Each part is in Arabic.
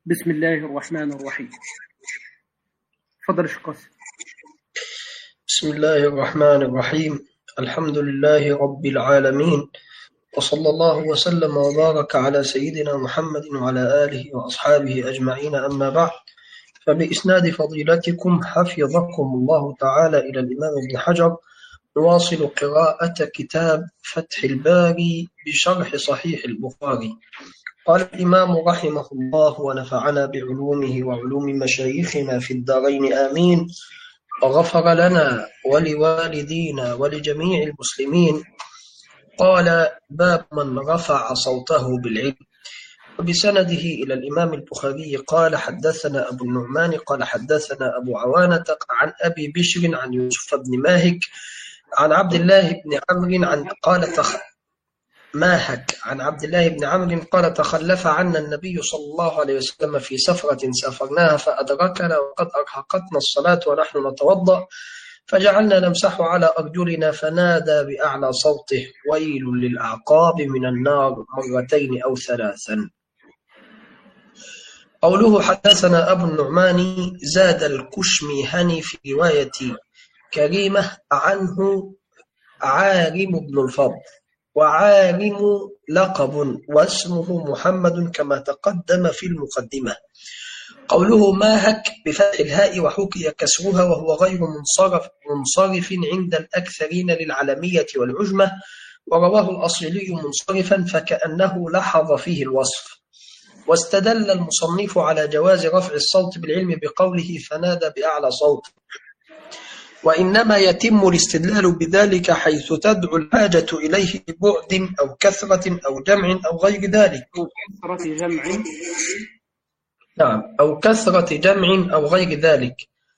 بسم الله الرحمن الرحيم. تفضل يا قاسم. بسم الله الرحمن الرحيم. الحمد لله رب العالمين، وصلى الله وسلم وبارك على سيدنا محمد وعلى آله وأصحابه أجمعين، أما بعد. فبإسناد فضيلتكم حفظكم الله تعالى إلى الإمام ابن حجر نواصل قراءة كتاب فتح الباري بشرح صحيح البخاري. قال الإمام رحمه الله ونفعنا بعلومه وعلوم مشايخنا في الدارين آمين، وغفر لنا ولوالدينا ولجميع المسلمين. قال: باب من رفع صوته بالعلم. وبسنده إلى الإمام البخاري قال: حدثنا أبو النعمان قال حدثنا أبو عوانة عن أبي بشر عن يوسف بن ماهك عن عبد الله بن عمرو عن عبد الله بن عمرو قال: تخلف عنا النبي صلى الله عليه وسلم في سفرة سافرناها فأدركنا وقد أرهقتنا الصلاة ونحن نتوضأ، فجعلنا نمسح على أرجلنا، فنادى بأعلى صوته: ويل للأعقاب من النار، مرتين أو ثلاثا. قوله حدثنا أبو النعمان زاد الكشميهني في رواية كريمة عنه عارم بن الفضل، وعارم لقب واسمه محمد كما تقدم في المقدمة. قوله ماهك بفتح الهاء وحكي كسرها وهو غير منصرف عند الأكثرين للعلمية والعجمة، ورواه الأصلي منصرفا فكأنه لحظ فيه الوصف. واستدل المصنف على جواز رفع الصوت بالعلم بقوله فنادى بأعلى صوت، وإنما يتم الاستدلال بذلك حيث تدعو الحاجة إليه ببعد أو كثرة أو جمع أو غير ذلك. أو كثرة جمع أو غير ذلك.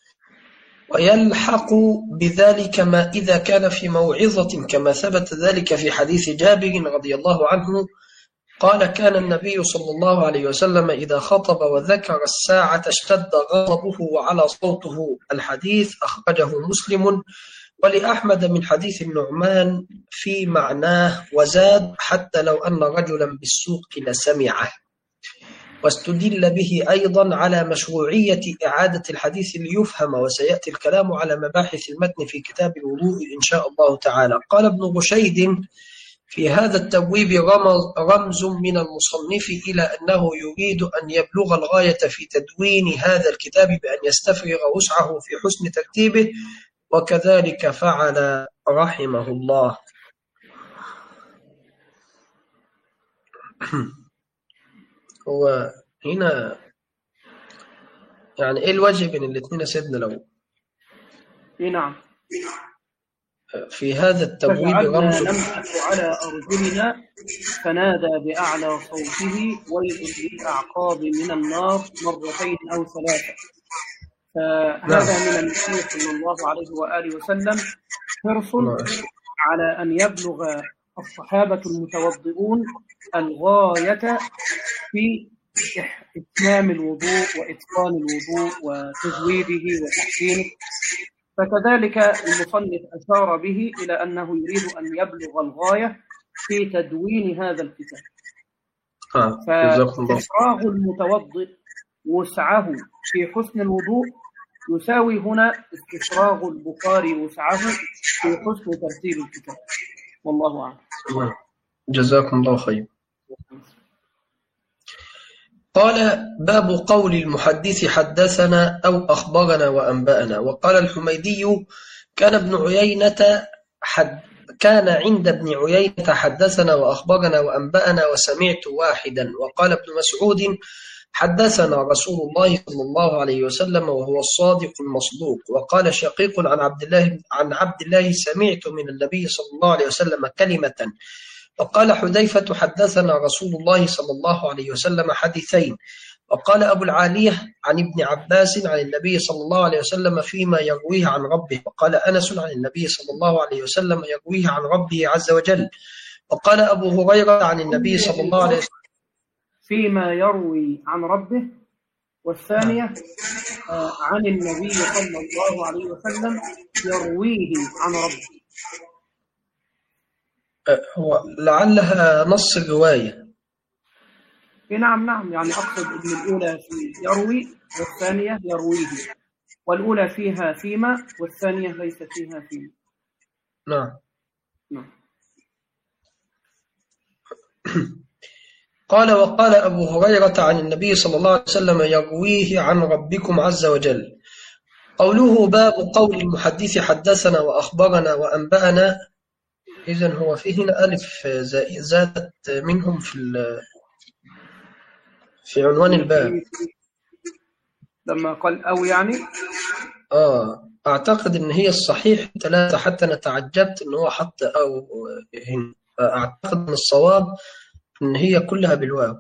ويلحق بذلك ما إذا كان في موعظة، كما ثبت ذلك في حديث جابر رضي الله عنه قال: كان النبي صلى الله عليه وسلم إذا خطب وذكر الساعة اشتد غضبه وعلى صوته. الحديث أخرجه مسلم، ولأحمد من حديث النعمان في معناه، وزاد: حتى لو أن رجلا بالسوق لسمعه. واستدل به أيضا على مشروعية إعادة الحديث ليفهم، وسيأتي الكلام على مباحث المتن في كتاب الوضوء إن شاء الله تعالى. قال ابن رشيد: في هذا التبويب رمز من المصنف إلى أنه يريد أن يبلغ الغاية في تدوين هذا الكتاب بأن يستفرغ وسعه في حسن ترتيبه، وكذلك فعل رحمه الله. هو هنا يعني إيه الوجه بين الاثنين يا سيدنا؟ لو نعم، في هذا التبويب رمز نمسح على أرجلنا فنادى بأعلى صوته: ويل للأعقاب من النار، مرتين أو ثلاثة. فهذا من النبي صلى الله عليه وآله وسلم حرص على أن يبلغ الصحابة المتوضئون الغاية في إتمام الوضوء وإتقان الوضوء وتزويده وتحسينه. فكذلك المصنف أشار به إلى أنه يريد أن يبلغ الغاية في تدوين هذا الكتاب. فإفراغ المتوضئ وسعه في حسن الوضوء يساوي هنا استفراغ البخاري وسعه في حسن ترتيب الكتاب، والله أعلم. جزاكم الله خير. قال: باب قول المحدث حدثنا أو أخبرنا وأنبأنا. وقال الحميدي: كان عند ابن عيينة حدثنا وأخبرنا وأنبأنا وسمعت واحدا. وقال ابن مسعود: حدثنا رسول الله صلى الله عليه وسلم وهو الصادق المصدوق. وقال شقيق عن عبد الله: سمعت من النبي صلى الله عليه وسلم كلمة. وقال حذيفة: حدثنا رسول الله صلى الله عليه وسلم حديثين. وقال أبو العالية عن ابن عباس عن النبي صلى الله عليه وسلم فيما يرويه عن ربه. وقال أنس عن النبي صلى الله عليه وسلم يرويه عن ربه عز وجل. وقال أبو هريرة عن النبي صلى الله عليه وسلم فيما يروي عن ربه، والثانية عن النبي صلى الله عليه وسلم يرويه عن ربه. هو لعلها نص الرواية، نعم يعني أقصد أن الأولى في يروي والثانية يرويه، والأولى فيها فيما والثانية ليس فيها فيما. نعم. نعم. قال وقال أبو هريرة عن النبي صلى الله عليه وسلم يرويه عن ربكم عز وجل. قوله باب قول المحدث حدثنا وأخبرنا وأنبأنا، إذن هو فيه هنا ألف زادت منهم في عنوان الباب لما قال أو يعني أعتقد إن هي الصحيح 3 حتى نتعجبت إن هو حط أو هنا، فأعتقد إن الصواب إن هي كلها بالواو.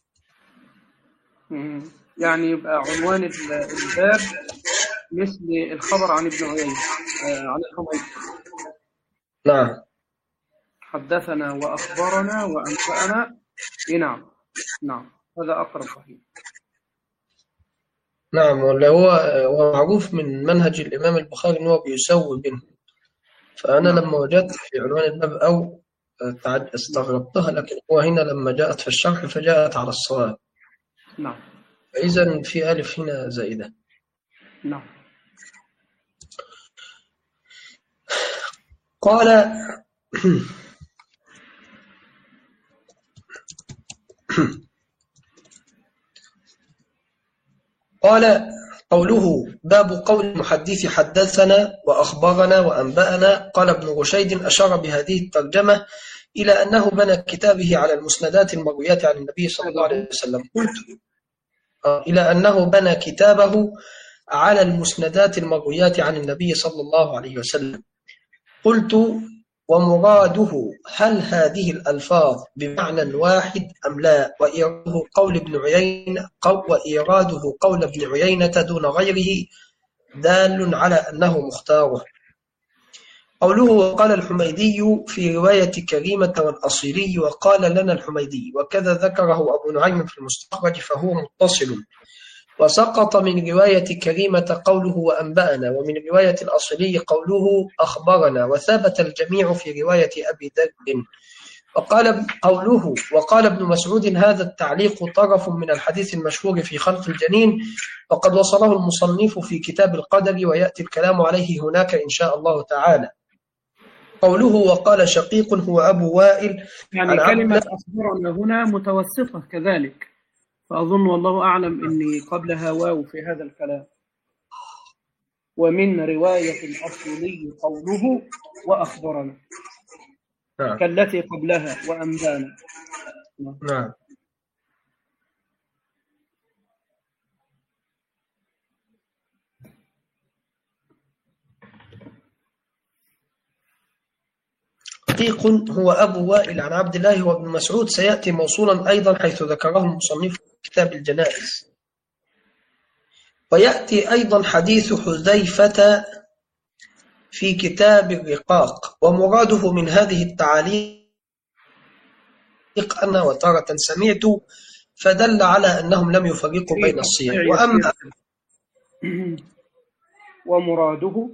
يعني يبقى عنوان الباب مثل الخبر عن ابن عيينة عن الحميدي. نعم. حدثنا وأخبرنا وأنبأنا. نعم هذا أقرب صحيح. نعم. ولا هو معروف من منهج الإمام البخاري إن هو بيسوي بينهم، فأنا لما وجدت في عنوان الباب أو استغربتها، لكن هو هنا لما جاءت في الشرح فجاءت على الصواب. نعم. فإذن في ألف هنا زائدة. نعم. قال قال قوله باب قول المحدث حدثنا وأخبرنا وأنبأنا. قال ابن رشيد أشار بهذه الترجمة إلى أنه بنى كتابه على المسندات المرويات عن النبي صلى الله عليه وسلم. قلت إلى أنه بنى كتابه على المسندات المرويات عن النبي صلى الله عليه وسلم. قلت ومراده هل هذه الألفاظ بمعنى واحد أم لا؟ وإيراده قول ابن عيينة دون غيره دال على أنه مختاره. قوله وقال الحميدي في رواية كريمة والأصيلي وقال لنا الحميدي، وكذا ذكره أبو نعيم في المستخرج فهو متصل. وسقط من رواية كريمة قوله وأنبأنا، ومن رواية الأصلي قوله أخبرنا، وثبت الجميع في رواية أبي ذر. وقال ابن مسعود هذا التعليق طرف من الحديث المشهور في خلق الجنين، وقد وصله المصنف في كتاب القدر، ويأتي الكلام عليه هناك إن شاء الله تعالى. قوله وقال شقيق هو أبو وائل، يعني كلمة أخبرنا هنا متوسطة كذلك، فأظن والله أعلم أني قبلها واو في هذا الكلام. ومن رواية الأصلي قوله وأخبرنا كالتي قبلها وأنبانا. نعم. شقيق هو أبو وائل عن عبد الله وابن مسعود سيأتي موصولا أيضا حيث ذكره المصنف في كتاب الجنائز. ويأتي أيضا حديث حذيفة في كتاب الرقاق. ومراده من هذه التعاليق أن وتارة سمعت، فدل على أنهم لم يفرقوا بين الصيغ. وأما ومراده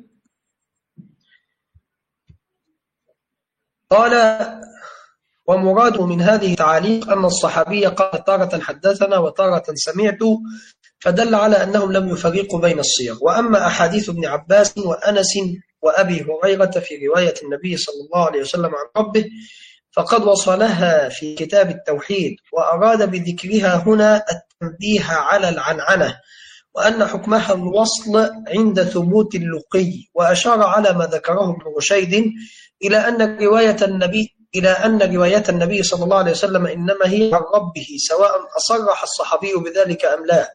قال ومراده من هذه التعاليق أن الصحابي قال تارة حدثنا وتارة سمعت، فدل على أنهم لم يفرقوا بين الصيغ. وأما أحاديث ابن عباس وأنس وأبي هريرة في رواية النبي صلى الله عليه وسلم عن ربه فقد وصلها في كتاب التوحيد، وأراد بذكرها هنا التنبيه على العنعنة، وأن حكمها الوصل عند ثبوت اللقي. وأشار على ما ذكره ابن رشيد إلى أن رواية النبي صلى الله عليه وسلم إنما هي عن ربه، سواء أصرح الصحابي بذلك أم لا.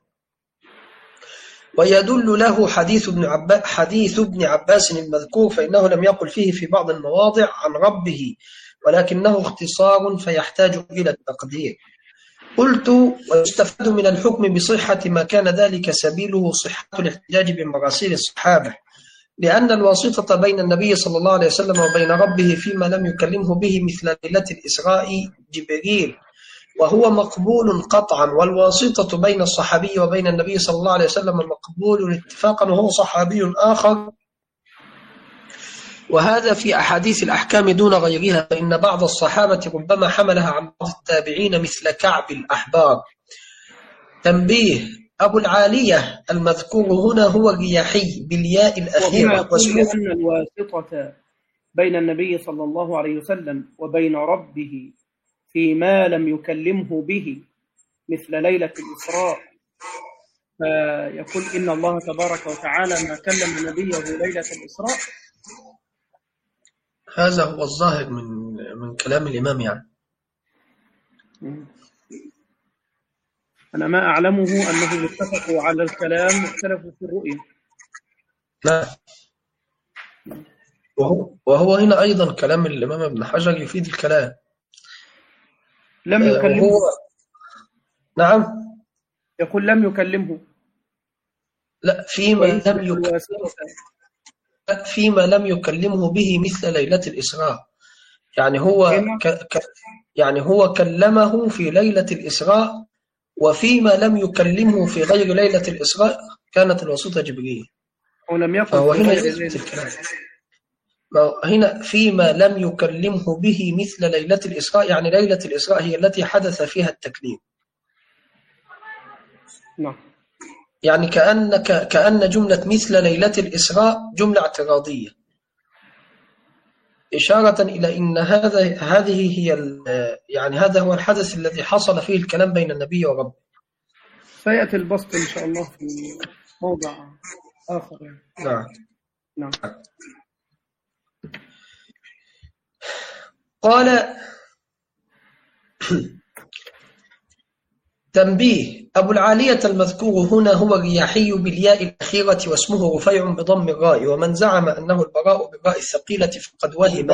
ويدل له حديث ابن عباس المذكور، فإنه لم يقل فيه في بعض المواضع عن ربه، ولكنه اختصار فيحتاج إلى التقدير. قلت ويستفاد من الحكم بصحة ما كان ذلك سبيله صحة الاحتجاج بمراسيل الصحابة، لأن الواسطة بين النبي صلى الله عليه وسلم وبين ربه فيما لم يكلمه به مثل ليلة الإسراء جبريل، وهو مقبول قطعا. والواسطة بين الصحابي وبين النبي صلى الله عليه وسلم مقبول اتفاقا، وهو صحابي آخر وهذا في أحاديث الأحكام دون غيرها، فإن بعض الصحابة ربما حملها عن بعض التابعين مثل كعب الأحبار. تنبيه: أبو العالية المذكور هنا هو الرياحي بالياء الأخيرة، وهنا يقول أن الواسطة بين النبي صلى الله عليه وسلم وبين ربه فيما لم يكلمه به مثل ليلة الإسراء، فيقول إن الله تبارك وتعالى ما كلم نبيه ليلة الإسراء. هذا هو الظاهر من كلام الإمام يعني. أنا ما أعلمه أنه اتفقوا على الكلام واختلفوا في الرؤية. لا، وهو هنا أيضا كلام الإمام ابن حجر يفيد الكلام. لم يكلمه. نعم، يقول لم يكلمه. لا، فيما لم يكلمه به مثل ليلة الإسراء، يعني هو كلمه في ليلة الإسراء، وفيما لم يكلمه في غير ليلة الإسراء كانت الواسطة جبريل. ولم يكن فهو هنا يثبت الكلام. هنا فيما لم يكلمه به مثل ليلة الإسراء، يعني ليلة الإسراء هي التي حدث فيها التكليم. نعم. يعني كأن جملة مثل ليلة الإسراء جملة اعتراضية، إشارة إلى أن هذه هي يعني هذا هو الحدث الذي حصل فيه الكلام بين النبي وربه. سيأتي البسط إن شاء الله في موضع آخر. نعم. قال: تنبيه: أبو العالية المذكور هنا هو الرياحي بالياء الأخيرة، واسمه رفيع بضم الراء، ومن زعم أنه البراء بالراء الثقيلة فقد وهم.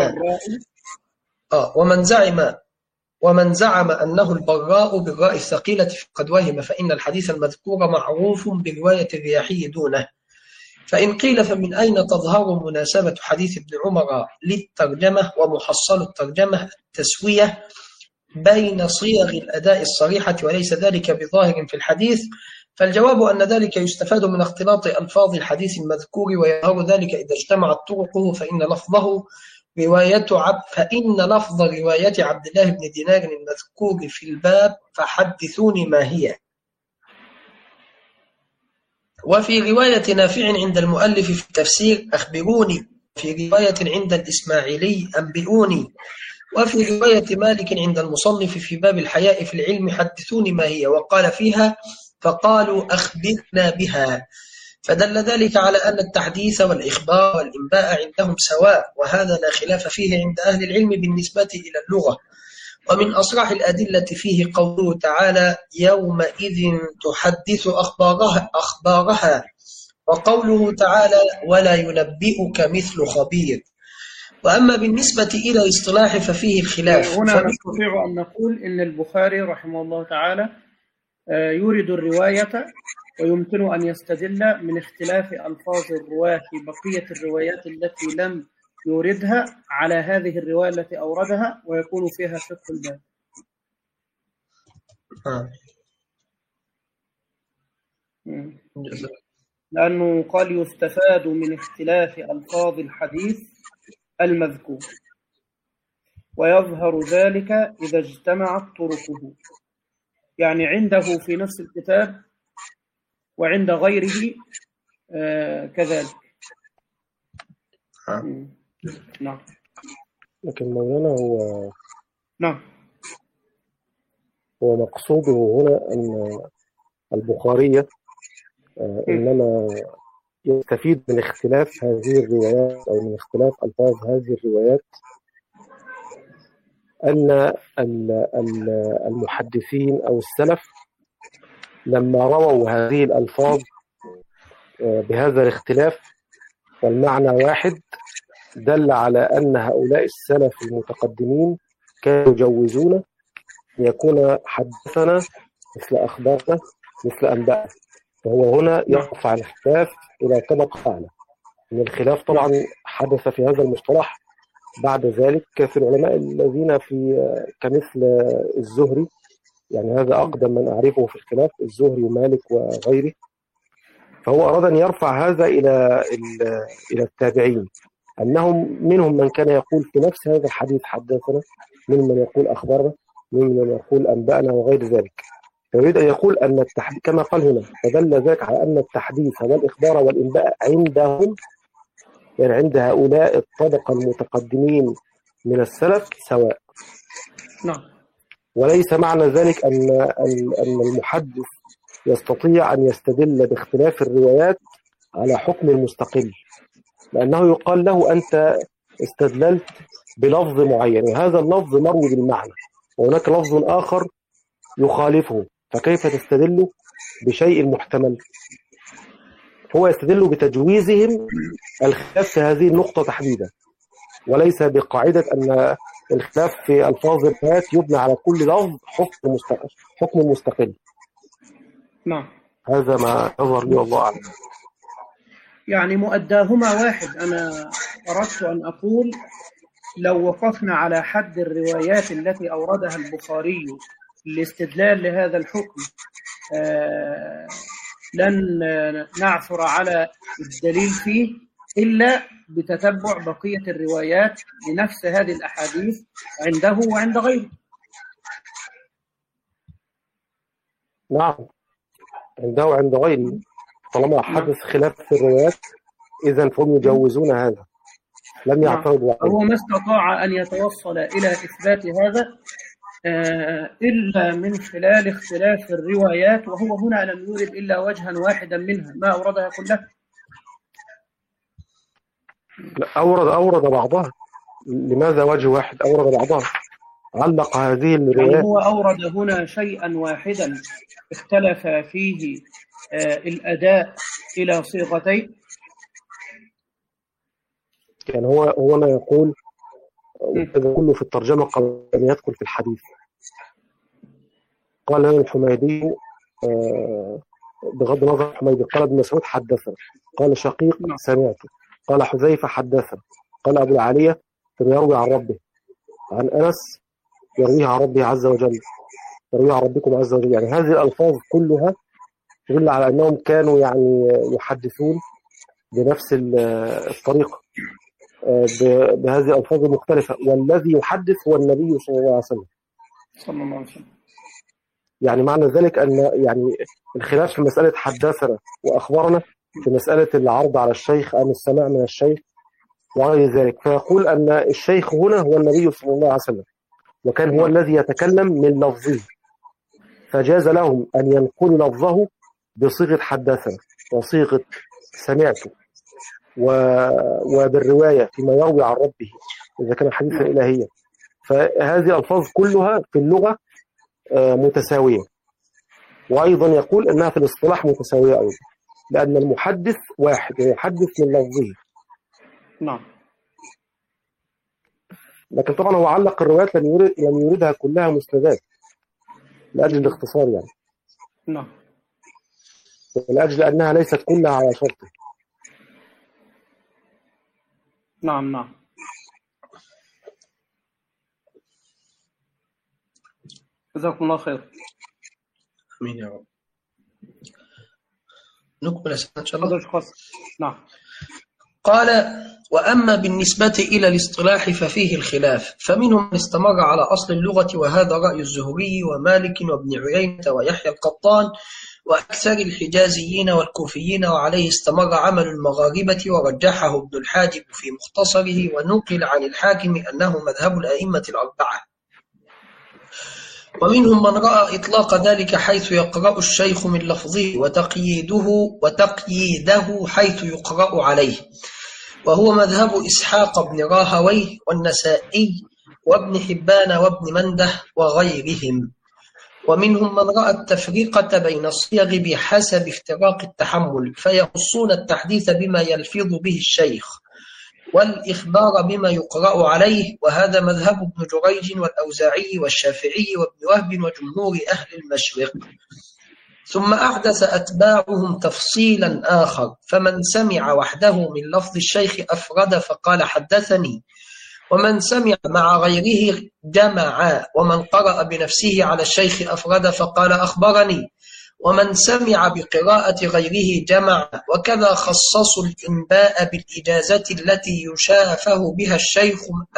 ومن زعم أنه البراء بالراء الثقيلة فقد وهم، فإن الحديث المذكور معروف برواية الرياحي دونه. فإن قيل فمن أين تظهر مناسبة حديث ابن عمر للترجمة؟ ومحصل الترجمة التسوية بين صيغ الأداء الصريحة، وليس ذلك بظاهر في الحديث. فالجواب أن ذلك يستفاد من اختلاط ألفاظ الحديث المذكور، ويظهر ذلك إذا اجتمعت طرقه، فإن لفظ رواية عبد الله بن دينار المذكور في الباب فحدثوني ما هي. وفي رواية نافع عند المؤلف في التفسير أخبروني، في رواية عند الإسماعيلي أنبئوني، وفي رواية مالك عند المصنف في باب الحياء في العلم حدثوني ما هي، وقال فيها فقالوا أخبرنا بها، فدل ذلك على أن التحديث والإخبار والإنباء عندهم سواء، وهذا لا خلاف فيه عند أهل العلم بالنسبة إلى اللغة. ومن أصرح الأدلة فيه قوله تعالى يومئذ تحدث أخبارها، وقوله تعالى ولا ينبئك مثل خبير. وأما بالنسبة إلى الاصطلاح ففيه الخلاف. هنا نستطيع أن نقول إن البخاري رحمه الله تعالى يورد الرواية، ويمكن أن يستدل من اختلاف ألفاظ الرواة في بقية الروايات التي لم يوردها على هذه الرواية التي أوردها، ويكون فيها فقه الباب. لأنه قال يستفاد من اختلاف ألفاظ الحديث المذكور، ويظهر ذلك إذا اجتمعت طرقه، يعني عنده في نفس الكتاب وعند غيره كذلك. نعم. لكن مولانا هو مقصوده هنا أن البخاري إنما يستفيد من اختلاف هذه الروايات أو من اختلاف ألفاظ هذه الروايات، أن المحدثين أو السلف لما رووا هذه الألفاظ بهذا الاختلاف والمعنى واحد، دل على أن هؤلاء السلف المتقدمين كانوا يجوزون يكون حدثنا مثل أخبارنا مثل أنباءنا. وهو هنا يرفع الاختلاف إلى طبقة أعلى. من الخلاف طبعا حدث في هذا المصطلح بعد ذلك في العلماء الذين كمثل الزهري، يعني هذا أقدم من أعرفه في الخلاف، الزهري ومالك وغيره. فهو أراد أن يرفع هذا إلى التابعين، منهم من كان يقول في نفس هذا الحديث حدثنا، منهم من يقول أخبرنا، منهم من يقول أنبأنا وغير ذلك. فيريد أن يقول أن التحديث كما قال هنا، فدل ذلك على أن التحديث والإخبار والإنباء عندهم، يعني عند هؤلاء الطبقة المتقدمين من السلف سواء. نعم. وليس معنى ذلك أن المحدث يستطيع أن يستدل باختلاف الروايات على حكم مستقل، لأنه يقال له أنت استدللت بلفظ معين وهذا اللفظ مروي بالمعنى وهناك لفظ آخر يخالفه، فكيف تستدل بشيء محتمل؟ هو يستدل بتجويزهم الخلاف في هذه النقطة تحديدا، وليس بقاعدة أن الخلاف في ألفاظ الروايات يبنى على كل لفظ حكم مستقل. نعم. هذا ما يظهر لي والله أعلم. يعني مؤداهما واحد. أنا أردت أن أقول لو وقفنا على حد الروايات التي أوردها البخاري للاستدلال لهذا الحكم لن نعثر على الدليل فيه إلا بتتبع بقية الروايات لنفس هذه الأحاديث عنده وعند غيره. نعم، عنده وعند غيره، طالما حدث خلاف في الروايات إذن فهم يجوزون هذا، لم يعترضوا عليه. هو ما استطاع أن يتوصل إلى إثبات هذا إلا من خلال اختلاف الروايات، وهو هنا لم يورد إلا وجها واحدا منها، ما أوردها كلها. أورد بعضها. لماذا وجه واحد؟ أورد بعضها، علق هذه الروايات. يعني هو أورد هنا شيئا واحدا اختلف فيه الأداء إلى صيغتين. يعني هو هنا يقول هذا كله في الترجمة قبل أن يدخل في الحديث. قال لنا الحميدي بغض النظر الحميدي، قال ابن مسعود حدثنا، قال شقيق سمعته، قال حذيفة حدثنا، قال أبو العالية يروي عن ربه، عن أنس يرويها عن ربه عز وجل، يرويها عن ربكم عز وجل. يعني هذه الألفاظ كلها تدل على أنهم كانوا يعني يحدثون بنفس الطريقة بهذه الألفاظ المختلفة، والذي يحدث هو النبي صلى الله عليه وسلم. صلى الله عليه وسلم. يعني معنى ذلك أن يعني الخلاف في مسألة حدثنا وأخبرنا في مسألة العرض على الشيخ أم السماع من الشيخ وغير ذلك، فيقول أن الشيخ هنا هو النبي صلى الله عليه وسلم، وكان هو الذي يتكلم من لفظه، فجاز لهم أن ينقلوا لفظه بصيغة حدثنا وصيغة سمعته وبالرواية فيما يروي عن ربه إذا كان حديثا إلهيا. فهذه الألفاظ كلها في اللغة متساوية، وأيضا يقول أنها في الاصطلاح متساوية أيضا، لأن المحدث واحد يحدث من لفظه. نعم. لكن طبعا هو علق الروايات لم يوردها كلها مسندات لأجل الاختصار يعني. نعم. ولأجل أنها ليست كلها على شرطه. نعم. نعم. جزاكم الله خير. امين يا رب. نكمل ان شاء الله. نعم. قال: وأما بالنسبة إلى الاصطلاح ففيه الخلاف، فمنهم من استمر على أصل اللغة، وهذا رأي الزهري ومالك وابن عيينة ويحيى القطان وأكثر الحجازيين والكوفيين، وعليه استمر عمل المغاربة، ورجحه ابن الحاجب في مختصره، ونقل عن الحاكم أنه مذهب الأئمة الأربعة. ومنهم من رأى إطلاق ذلك حيث يقرأ الشيخ من لفظه، وتقييده حيث يقرأ عليه، وهو مذهب إسحاق بن راهويه والنسائي وابن حبان وابن منده وغيرهم. ومنهم من رأى التفريقة بين الصيغ بحسب افتراق التحمل، فيخصون التحديث بما يلفظ به الشيخ، والإخبار بما يقرأ عليه، وهذا مذهب ابن جريج والأوزاعي والشافعي وابن وهب وجمهور أهل المشرق. ثم أحدث أتباعهم تفصيلا آخر، فمن سمع وحده من لفظ الشيخ أفرد فقال حدثني، ومن سمع مع غيره جمع، ومن قرأ بنفسه على الشيخ أفرد فقال أخبرني، ومن سمع بقراءة غيره جمع. وكذا خصصوا الإنباء بالإجازة التي يشافه بها الشيخ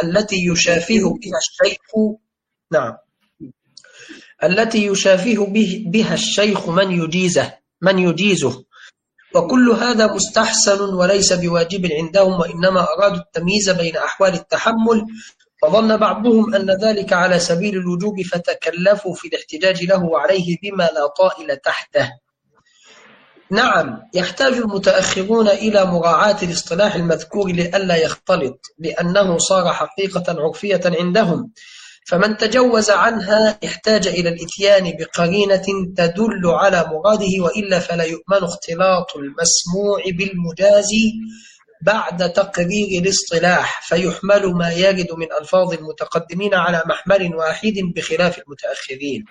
نعم التي يشافه بها الشيخ من يجيزه. وكل هذا مستحسن وليس بواجب عندهم، وإنما أرادوا التمييز بين أحوال التحمل، وظن بعضهم أن ذلك على سبيل الوجوب فتكلفوا في الاحتجاج له عليه بما لا طائل تحته. نعم، يحتاج المتأخرون إلى مراعاة الاصطلاح المذكور لئلا يختلط، لأنه صار حقيقة عرفية عندهم، فمن تجوز عنها احتاج إلى الإتيان بقرينة تدل على مراده، وإلا فلا يؤمن اختلاط المسموع بالمجاز بعد تقرير الاصطلاح، فيحمل ما يرد من ألفاظ المتقدمين على محمل واحد بخلاف المتأخرين.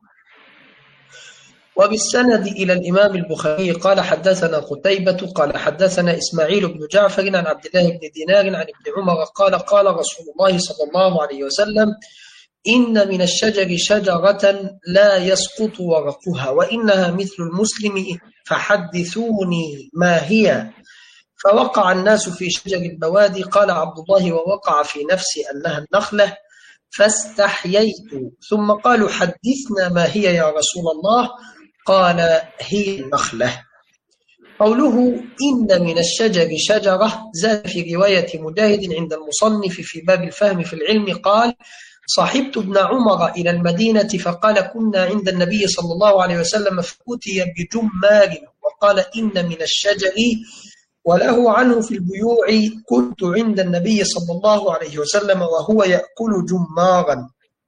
وبالسند إلى الإمام البخاري قال حدثنا قتيبة قال حدثنا إسماعيل بن جعفر عن عبد الله بن دينار عن ابن عمر قال قال رسول الله صلى الله عليه وسلم: إن من الشجر شجرة لا يسقط ورقها وإنها مثل المسلم فحدثوني ما هي. فوقع الناس في شجر البوادي. قال عبد الله: ووقع في نفسي أنها النخلة فاستحييت. ثم قالوا: حدثنا ما هي يا رسول الله؟ قال: هي النخلة. قوله إن من الشجر شجرة زاد في رواية مجاهد عند المصنف في باب الفهم في العلم قال: صحبت ابن عمر إلى المدينة فقال: كنا عند النبي صلى الله عليه وسلم فأتي بجمار، وقال: إن من الشجر، وله عنه في البيوع: كنت عند النبي صلى الله عليه وسلم وهو يأكل جمارا.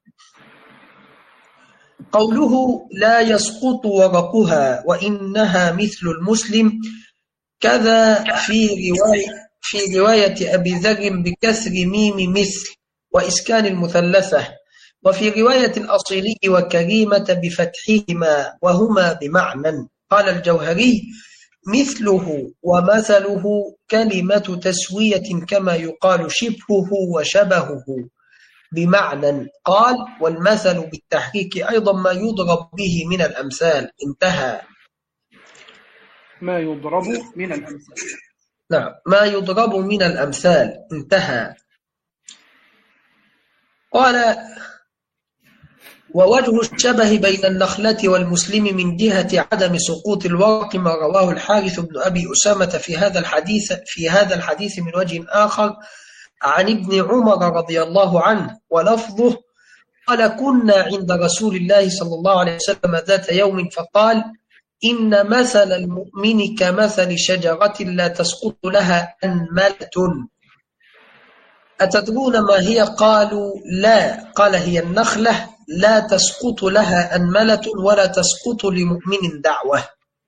قوله لا يسقط ورقها وإنها مثل المسلم كذا في رواية أبي ذر بكسر ميم مثل وإسكان المثلثة، وفي رواية الأصيلي وكريمة بفتحهما وهما بمعنى. قال الجوهري: مثله ومثله كلمة تسوية كما يقال شبهه وشبهه بمعنى. قال: والمثل بالتحريك أيضا ما يضرب به من الأمثال. انتهى. ما يضرب من الأمثال. نعم، ما يضرب من الأمثال. انتهى. قال: ووجه الشبه بين النخلة والمسلم من جهة عدم سقوط الورق ما رواه الحارث بن أبي أسامة في هذا الحديث من وجه آخر عن ابن عمر رضي الله عنه، ولفظه: قال: كنا عند رسول الله صلى الله عليه وسلم ذات يوم فقال: إن مثل المؤمن كمثل شجرة لا تسقط لها أنملة. أتدرون ما هي؟ قالوا: لا. قال: هي النخلة لا تسقط لها أنملة ولا تسقط لمؤمن دعوة.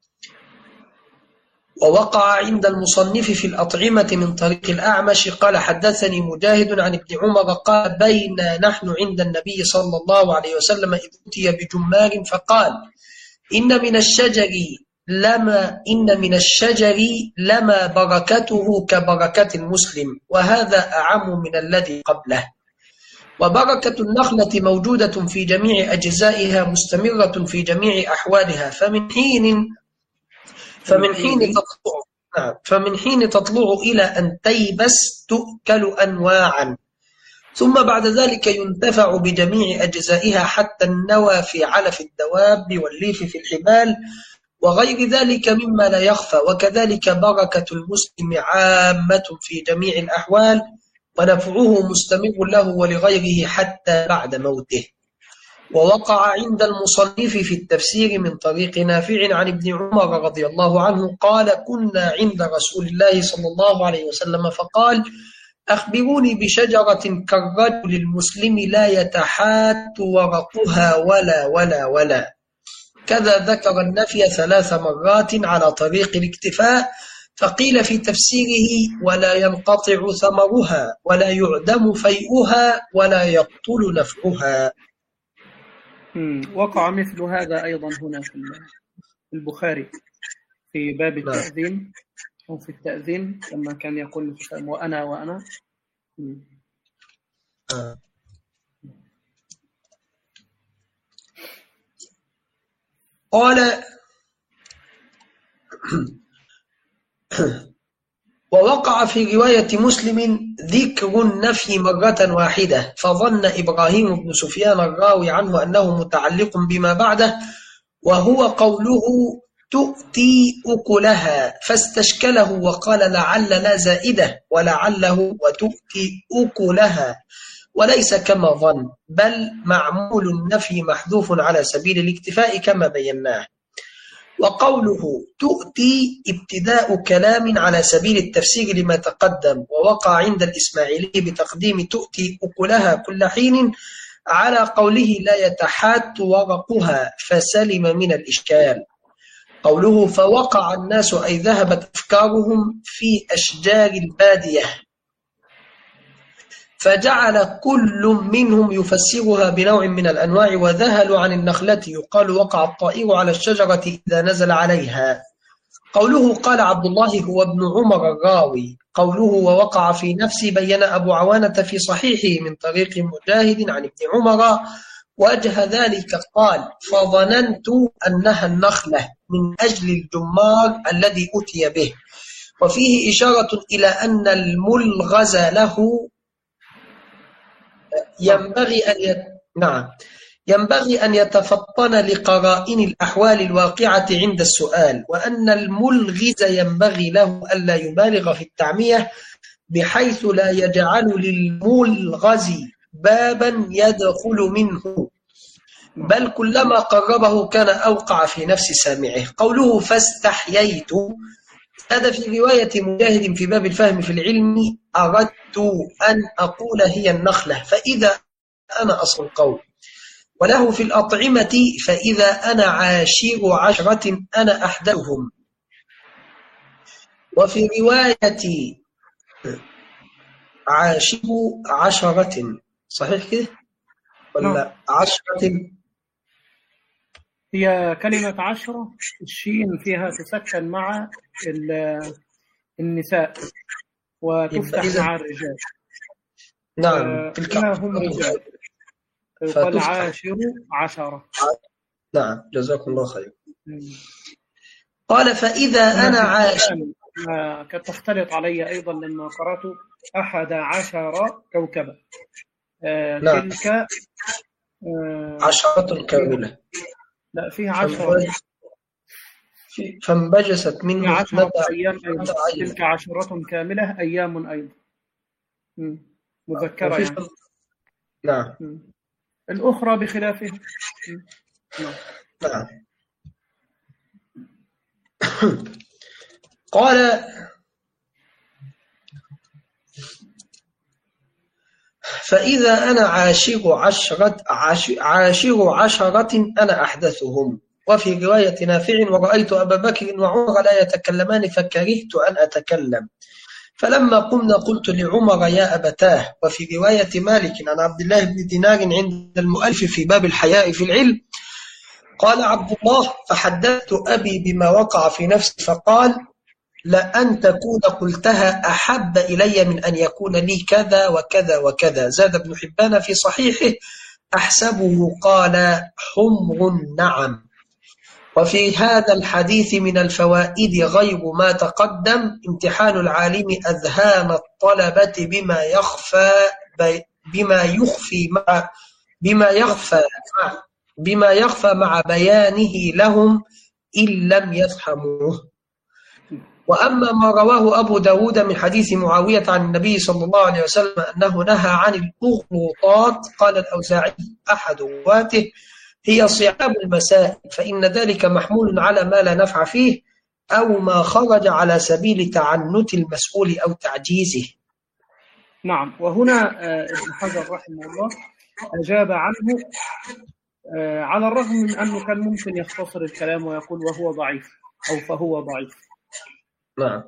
ووقع عند المصنف في الأطعمة من طريق الأعمش قال: حدثني مجاهد عن ابن عمر قال: بينا نحن عند النبي صلى الله عليه وسلم إذ أتي بجمار فقال: إن من الشجر لما بركته كبركة المسلم، وهذا أعم من الذي قبله. وبركة النخلة موجودة في جميع أجزائها مستمرة في جميع أحوالها، فمن حين تطلع إلى أن تيبس تؤكل أنواعا، ثم بعد ذلك ينتفع بجميع أجزائها حتى النوى في علف الدواب والليف في الحبال وغير ذلك مما لا يخفى. وكذلك بركة المسلم عامة في جميع الأحوال، ونفعه مستمر له ولغيره حتى بعد موته. ووقع عند المصنف في التفسير من طريق نافع عن ابن عمر رضي الله عنه قال: كنا عند رسول الله صلى الله عليه وسلم فقال: أخبروني بشجرة كالرجل المسلم لا يتحات ورقها ولا. كذا ذكر النفي 3 مرات على طريق الاكتفاء، فقيل في تفسيره: ولا ينقطع ثمرها ولا يعدم فيئها ولا يبطل نفعها. وقع مثل هذا أيضا هنا في البخاري في باب التأذين أو في التأذين لما كان يقول وأنا قال: ووقع في رواية مسلم ذكر النفي مرة واحدة، فظن إبراهيم بن سفيان الراوي عنه أنه متعلق بما بعده، وهو قوله تؤتي أكلها، فاستشكله وقال لعل لا زائدة، ولعله وتؤتي أكلها، وليس كما ظن، بل معمول النفي محذوف على سبيل الاكتفاء كما بيناه. وقوله تؤتي ابتداء كلام على سبيل التفسير لما تقدم، ووقع عند الإسماعيلي بتقديم تؤتي أكلها كل حين على قوله لا يتحات ورقها، فسلم من الإشكال. قوله فوقع الناس أي ذهبت أفكارهم في أشجار البادية، فجعل كل منهم يفسرها بنوع من الأنواع، وذهلوا عن النخلة يقال وقع الطائر على الشجرة إذا نزل عليها. قوله قال عبد الله هو ابن عمر الراوي. قوله ووقع في نفسي بين أبو عوانة في صحيحه من طريق مجاهد عن ابن عمر وجه ذلك، قال فظننت أنها النخلة من أجل الجمار الذي أتي به، وفيه إشارة إلى أن الملغز له ينبغي أن يتفطن لقرائن الأحوال الواقعة عند السؤال، وأن الملغز ينبغي له ألا يبالغ في التعمية بحيث لا يجعل للملغز بابا يدخل منه، بل كلما قربه كان أوقع في نفس سامعه. قوله فاستحييت، هذا في رواية مجاهد في باب الفهم في العلم أردت أن أقول هي النخلة فإذا أنا أصل القول، وله في الأطعمة فإذا أنا عاشر عشرة أنا أحدثهم، وفي رواية عاشر عشرة صحيح كده ولا عشرة؟ هي كلمة عشرة الشين فيها تسكن مع النساء وتفتح مع الرجال. نعم تلك هم الرجال يقال عاشر عشرة. نعم جزاكم الله خير. قال فإذا أنا عاشر كانت تختلط علي أيضا لما قرأت 11 كوكبا. نعم. تلك 10 كاملة، لا فيها 10 فانبجست منه 10 أيام أيضا. تلك 10 كاملة أيام أيضا مذكرة يعني. نعم. الأخرى بخلافها. نعم. قال فإذا أنا عاشر عشرة أنا أحدثهم. وفي رواية نافع ورأيت أبا بكر وعمر لا يتكلمان فكرهت أن أتكلم، فلما قمنا قلت لعمر يا أبتاه. وفي رواية مالك عن عبد الله بن دينار عند المؤلف في باب الحياء في العلم قال عبد الله فحدثت أبي بما وقع في نفسي فقال لأن تكون قلتها أحب إلي من أن يكون لي كذا وكذا وكذا. زاد ابن حبان في صحيحه أحسبه قال حمر نعم. وفي هذا الحديث من الفوائد غير ما تقدم امتحان العالم أذهان الطلبة بما يخفى مع بيانه لهم إن لم يفهموه. وأما ما رواه أبو داود من حديث معاوية عن النبي صلى الله عليه وسلم أنه نهى عن الأغلوطات، قال الأوزاعي أحد رواته هي صعاب المسائل، فإن ذلك محمول على ما لا نفع فيه أو ما خرج على سبيل تعنت المسؤول أو تعجيزه. نعم. وهنا ابن حجر رحمه الله أجاب عنه على الرغم من أنه كان ممكن يختصر الكلام ويقول وهو ضعيف أو فهو ضعيف. نعم.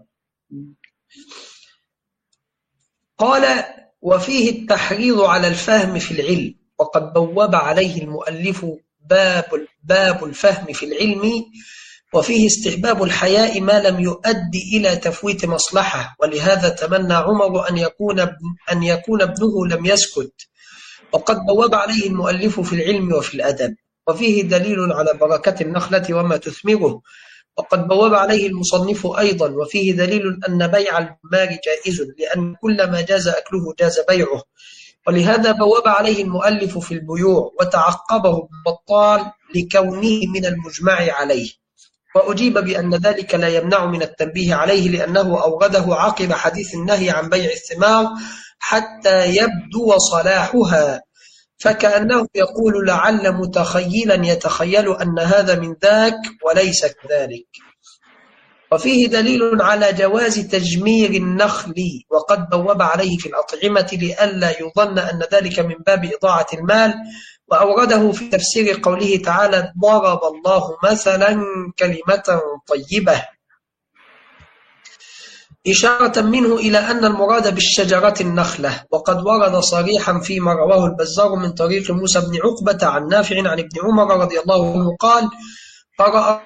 قال وفيه التحريض على الفهم في العلم، وقد بوب عليه المؤلف باب الفهم في العلم، وفيه استحباب الحياء ما لم يؤدي إلى تفويت مصلحة، ولهذا تمنى عمر أن يكون ابنه لم يسكت، وقد بوب عليه المؤلف في العلم وفي الأدب. وفيه دليل على بركة النخلة وما تثمره، وقد بوب عليه المصنف أيضا، وفيه دليل أن بيع الجمار جائز، لأن كل ما جاز أكله جاز بيعه، ولهذا بوب عليه المؤلف في البيوع، وتعقبه ابن بطال لكونه من المجمع عليه. وأجيب بأن ذلك لا يمنع من التنبيه عليه، لأنه أورده عقب حديث النهي عن بيع الثمار حتى يبدو صلاحها، فكأنه يقول لعل متخيلا يتخيل أن هذا من ذاك وليس كذلك. وفيه دليل على جواز تجمير النخل، وقد بوب عليه في الأطعمة لئلا يظن أن ذلك من باب إضاعة المال، وأورده في تفسير قوله تعالى: ضرب الله مثلا كلمة طيبة، إشارة منه إلى أن المراد بالشجرة النخلة. وقد ورد صريحا فيما رواه البزار من طريق موسى بن عقبة عن نافع عن ابن عمر رضي الله عنه قال: قرأ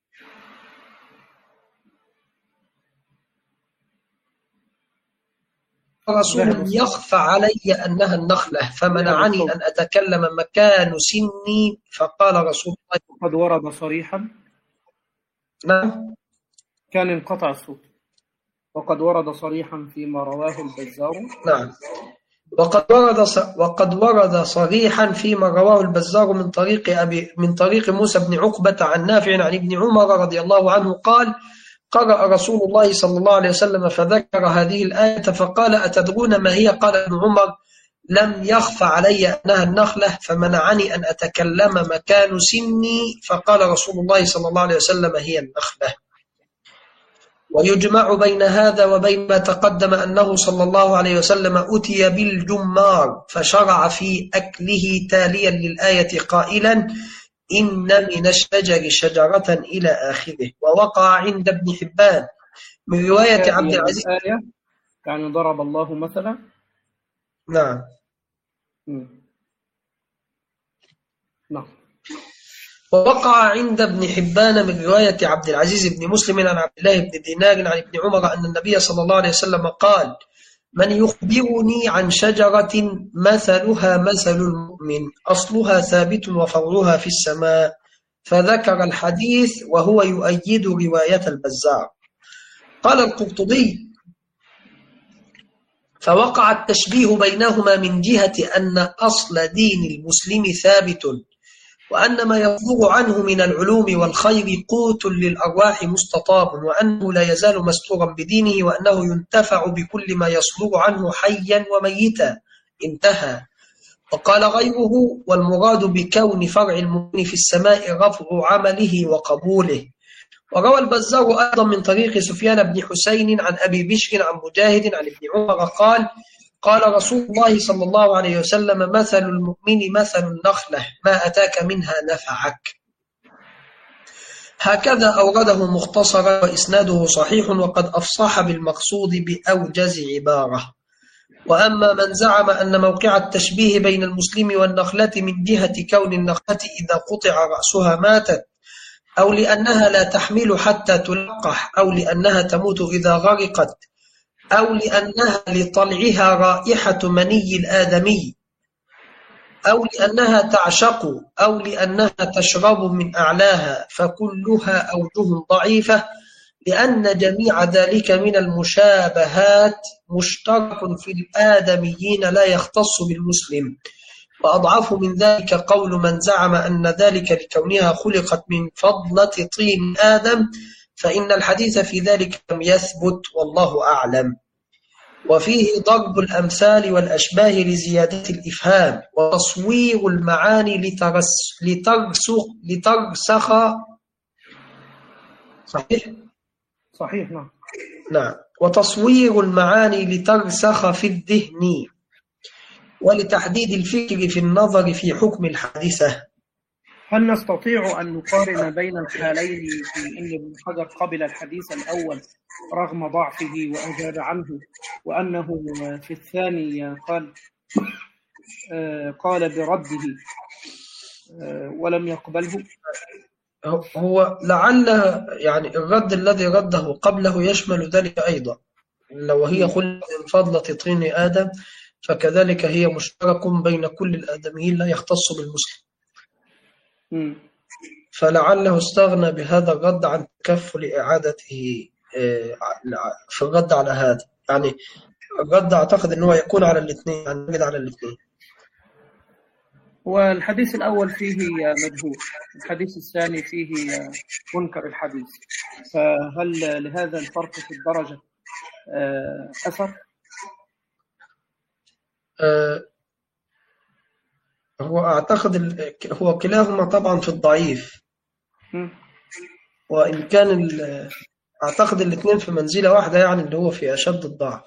رسول يخفى علي أنها النخلة فمنعني أن أتكلم مكان سني، فقال رسول الله قد ورد صريحا. نعم، كان انقطع الصوت. وقد ورد صريحا فيما رواه البزار. نعم، وقد ورد صريحا فيما رواه البزار من طريق موسى بن عقبة عن نافع عن ابن عمر رضي الله عنه قال: قرأ رسول الله صلى الله عليه وسلم فذكر هذه الآية فقال: أتدرون ما هي؟ قال ابن عمر: لم يخف علي أنها النخلة فمنعني أن أتكلم مكان سني، فقال رسول الله صلى الله عليه وسلم: هي النخلة. ويجمع بين هذا وبين ما تقدم أنه صلى الله عليه وسلم أتي بالجمار فشرع في أكله تاليا للآية قائلا: إن من الشجر شجرة إلى آخره. ووقع عند ابن حبان من رواية عبد العزيز يعني ضرب الله مثلا. نعم. نعم. ووقع عند ابن حبان من رواية عبد العزيز بن مسلم عن عبد الله بن دينار عن ابن عمر أن النبي صلى الله عليه وسلم قال: من يخبرني عن شجرة مثلها مثل المؤمن أصلها ثابت وفرعها في السماء، فذكر الحديث وهو يؤيد رواية البزار. قال القرطبي: فوقع التشبيه بينهما من جهة أن أصل دين المسلم ثابت، وأن ما يصدر عنه من العلوم والخير قوت للأرواح مستطاب، وأنه لا يزال مستورا بدينه، وأنه ينتفع بكل ما يصدر عنه حيا وميتا. انتهى. وقال غيره: والمراد بكون فرع المؤمن في السماء رفع عمله وقبوله. وروى البزار أيضا من طريق سفيان بن حسين عن أبي بشر عن مجاهد عن ابن عمر قال: قال رسول الله صلى الله عليه وسلم: مثل المؤمن مثل النخلة، ما أتاك منها نفعك. هكذا أورده مختصرا وإسناده صحيح، وقد أفصح بالمقصود بأوجز عبارة. وأما من زعم أن موقع التشبيه بين المسلم والنخلة من جهة كون النخلة إذا قطع رأسها ماتت، أو لأنها لا تحمل حتى تلقح، أو لأنها تموت إذا غرقت، أو لأنها لطلعها رائحة مني الآدمي، أو لأنها تعشق، أو لأنها تشرب من أعلاها، فكلها أوجه ضعيفة، لأن جميع ذلك من المشابهات مشترك في الآدميين لا يختص بالمسلم. وأضعف من ذلك قول من زعم أن ذلك لكونها خلقت من فضلة طين آدم، فإن الحديث في ذلك لم يثبت والله أعلم. وفيه ضرب الأمثال والأشباه لزيادة الإفهام، وتصوير المعاني لترسخ. صحيح. نعم. نعم. وتصوير المعاني لترسخ في الذهن، ولتحديد الفكر في النظر في حكم الحادثة. هل نستطيع أن نقارن بين الحالين في أن ابن حجر قبل الحديث الأول رغم ضعفه وأجاب عنه، وأنه في الثاني قال برده ولم يقبله؟ هو لعل يعني الرد الذي رده قبله يشمل ذلك أيضا. لو هي خلقت من فضلة طين آدم فكذلك هي مشترك بين كل الآدميين لا يختص بالمسلم. فلعله استغنى بهذا الرد عن تكفل إعادته في الرد على هذا. يعني الرد أعتقد أنه يكون على الاثنين، يعني نجد على الاثنين. والحديث الأول فيه مجهول، الحديث الثاني فيه منكر الحديث، فهل لهذا الفرق في الدرجة أثر؟ هو أعتقد هو كلاهما طبعا في الضعيف، وإن كان أعتقد الاثنين في منزلة واحدة، يعني اللي هو في أشد الضعف.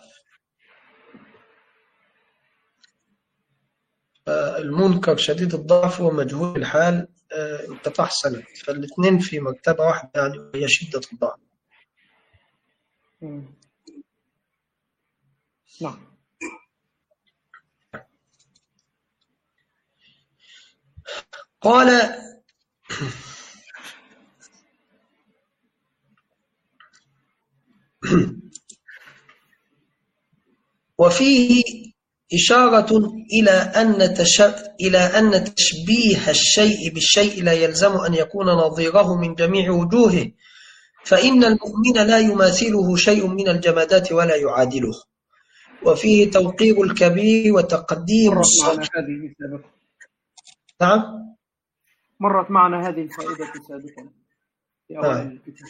المنكر شديد الضعف ومجهول الحال انقطاع سند، فالاثنين في مرتبة واحدة يعني، وهي شدة الضعف. نعم. قال وفيه إشارة إلى أن تشبيه الشيء بالشيء لا يلزم أن يكون نظيره من جميع وجوهه، فإن المؤمن لا يماثله شيء من الجمادات ولا يعادله. وفيه توقير الكبير وتقديم الصغير. نعم، مرت معنا هذه الفائدة سابقا في أوائل الكتاب.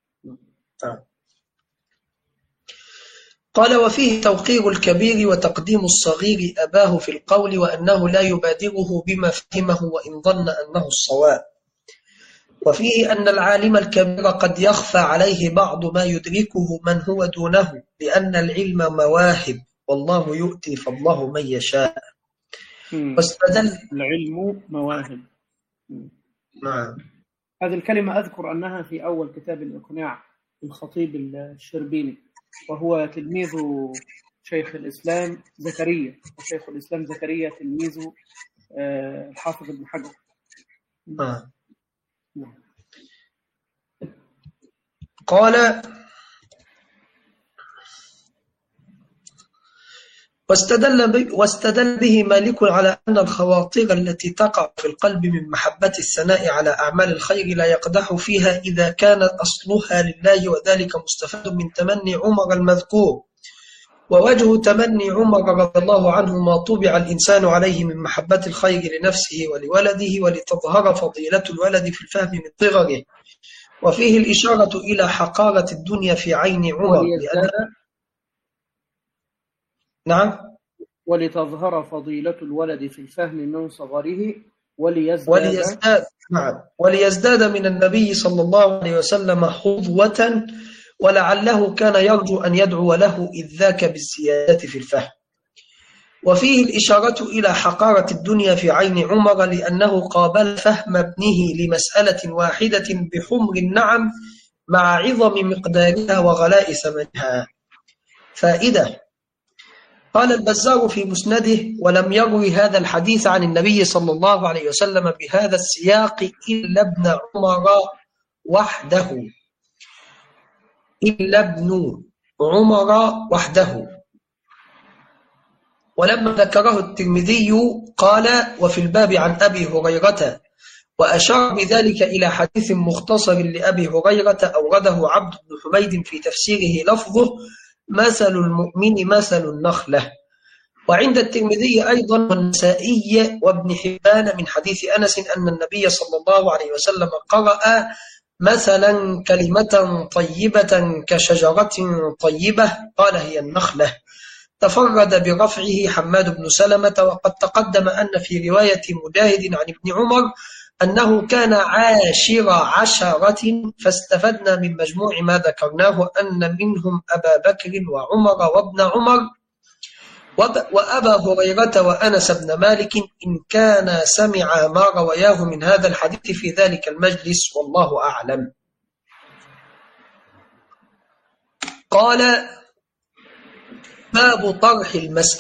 قال وفيه توقير الكبير وتقديم الصغير أباه في القول، وأنه لا يبادره بما فهمه وإن ظن أنه الصواب. وفيه أن العالم الكبير قد يخفى عليه بعض ما يدركه من هو دونه، لأن العلم مواهب والله يؤتي فضله من يشاء. واستدل العلم مواهب. نعم. هذه الكلمة أذكر أنها في أول كتاب الإقناع الخطيب الشربيني، وهو تلميذ شيخ الإسلام زكريا، وشيخ الإسلام زكريا تلميذ الحافظ ابن حجر. قال واستدل به مالك على أن الخواطر التي تقع في القلب من محبة الثناء على أعمال الخير لا يقدح فيها إذا كانت أصلها لله، وذلك مستفاد من تمني عمر المذكور. ووجه تمني عمر رضي الله عنه ما طبع الإنسان عليه من محبة الخير لنفسه ولولده، ولتظهر فضيلة الولد في الفهم من صغره. وفيه الإشارة إلى حقارة الدنيا في عين عمر، نعم، ولتظهر فضيلة الولد في الفهم من صغره وليزداد من النبي صلى الله عليه وسلم حظوة، ولعله كان يرجو أن يدعو له إذ ذاك بالزيادة في الفهم. وفيه الإشارة إلى حقارة الدنيا في عين عمر، لأنه قابل فهم ابنه لمسألة واحدة بحمر النعم مع عظم مقدارها وغلاء ثمنها. فائدة. قال البزار في مسنده: ولم يروي هذا الحديث عن النبي صلى الله عليه وسلم بهذا السياق إلا ابن عمر وحده. ولما ذكره الترمذي قال: وفي الباب عن أبي هريرة، وأشار بذلك إلى حديث مختصر لأبي هريرة أورده عبد بن حميد في تفسيره لفظه: مثل المؤمن مثل النخلة. وعند الترمذي أيضا والنسائي وابن حبان من حديث أنس أن النبي صلى الله عليه وسلم قرأ: مثلا كلمة طيبة كشجرة طيبة، قال: هي النخلة. تفرد برفعه حماد بن سلمة. وقد تقدم أن في رواية مجاهد عن ابن عمر أنه كان عاشر عشرة، فاستفدنا من مجموع ما ذكرناه أن منهم أبا بكر وعمر وابن عمر وأبا هريرة وأنس بن مالك، إن كان سمع ما روياه من هذا الحديث في ذلك المجلس، والله أعلم. قال: باب طرح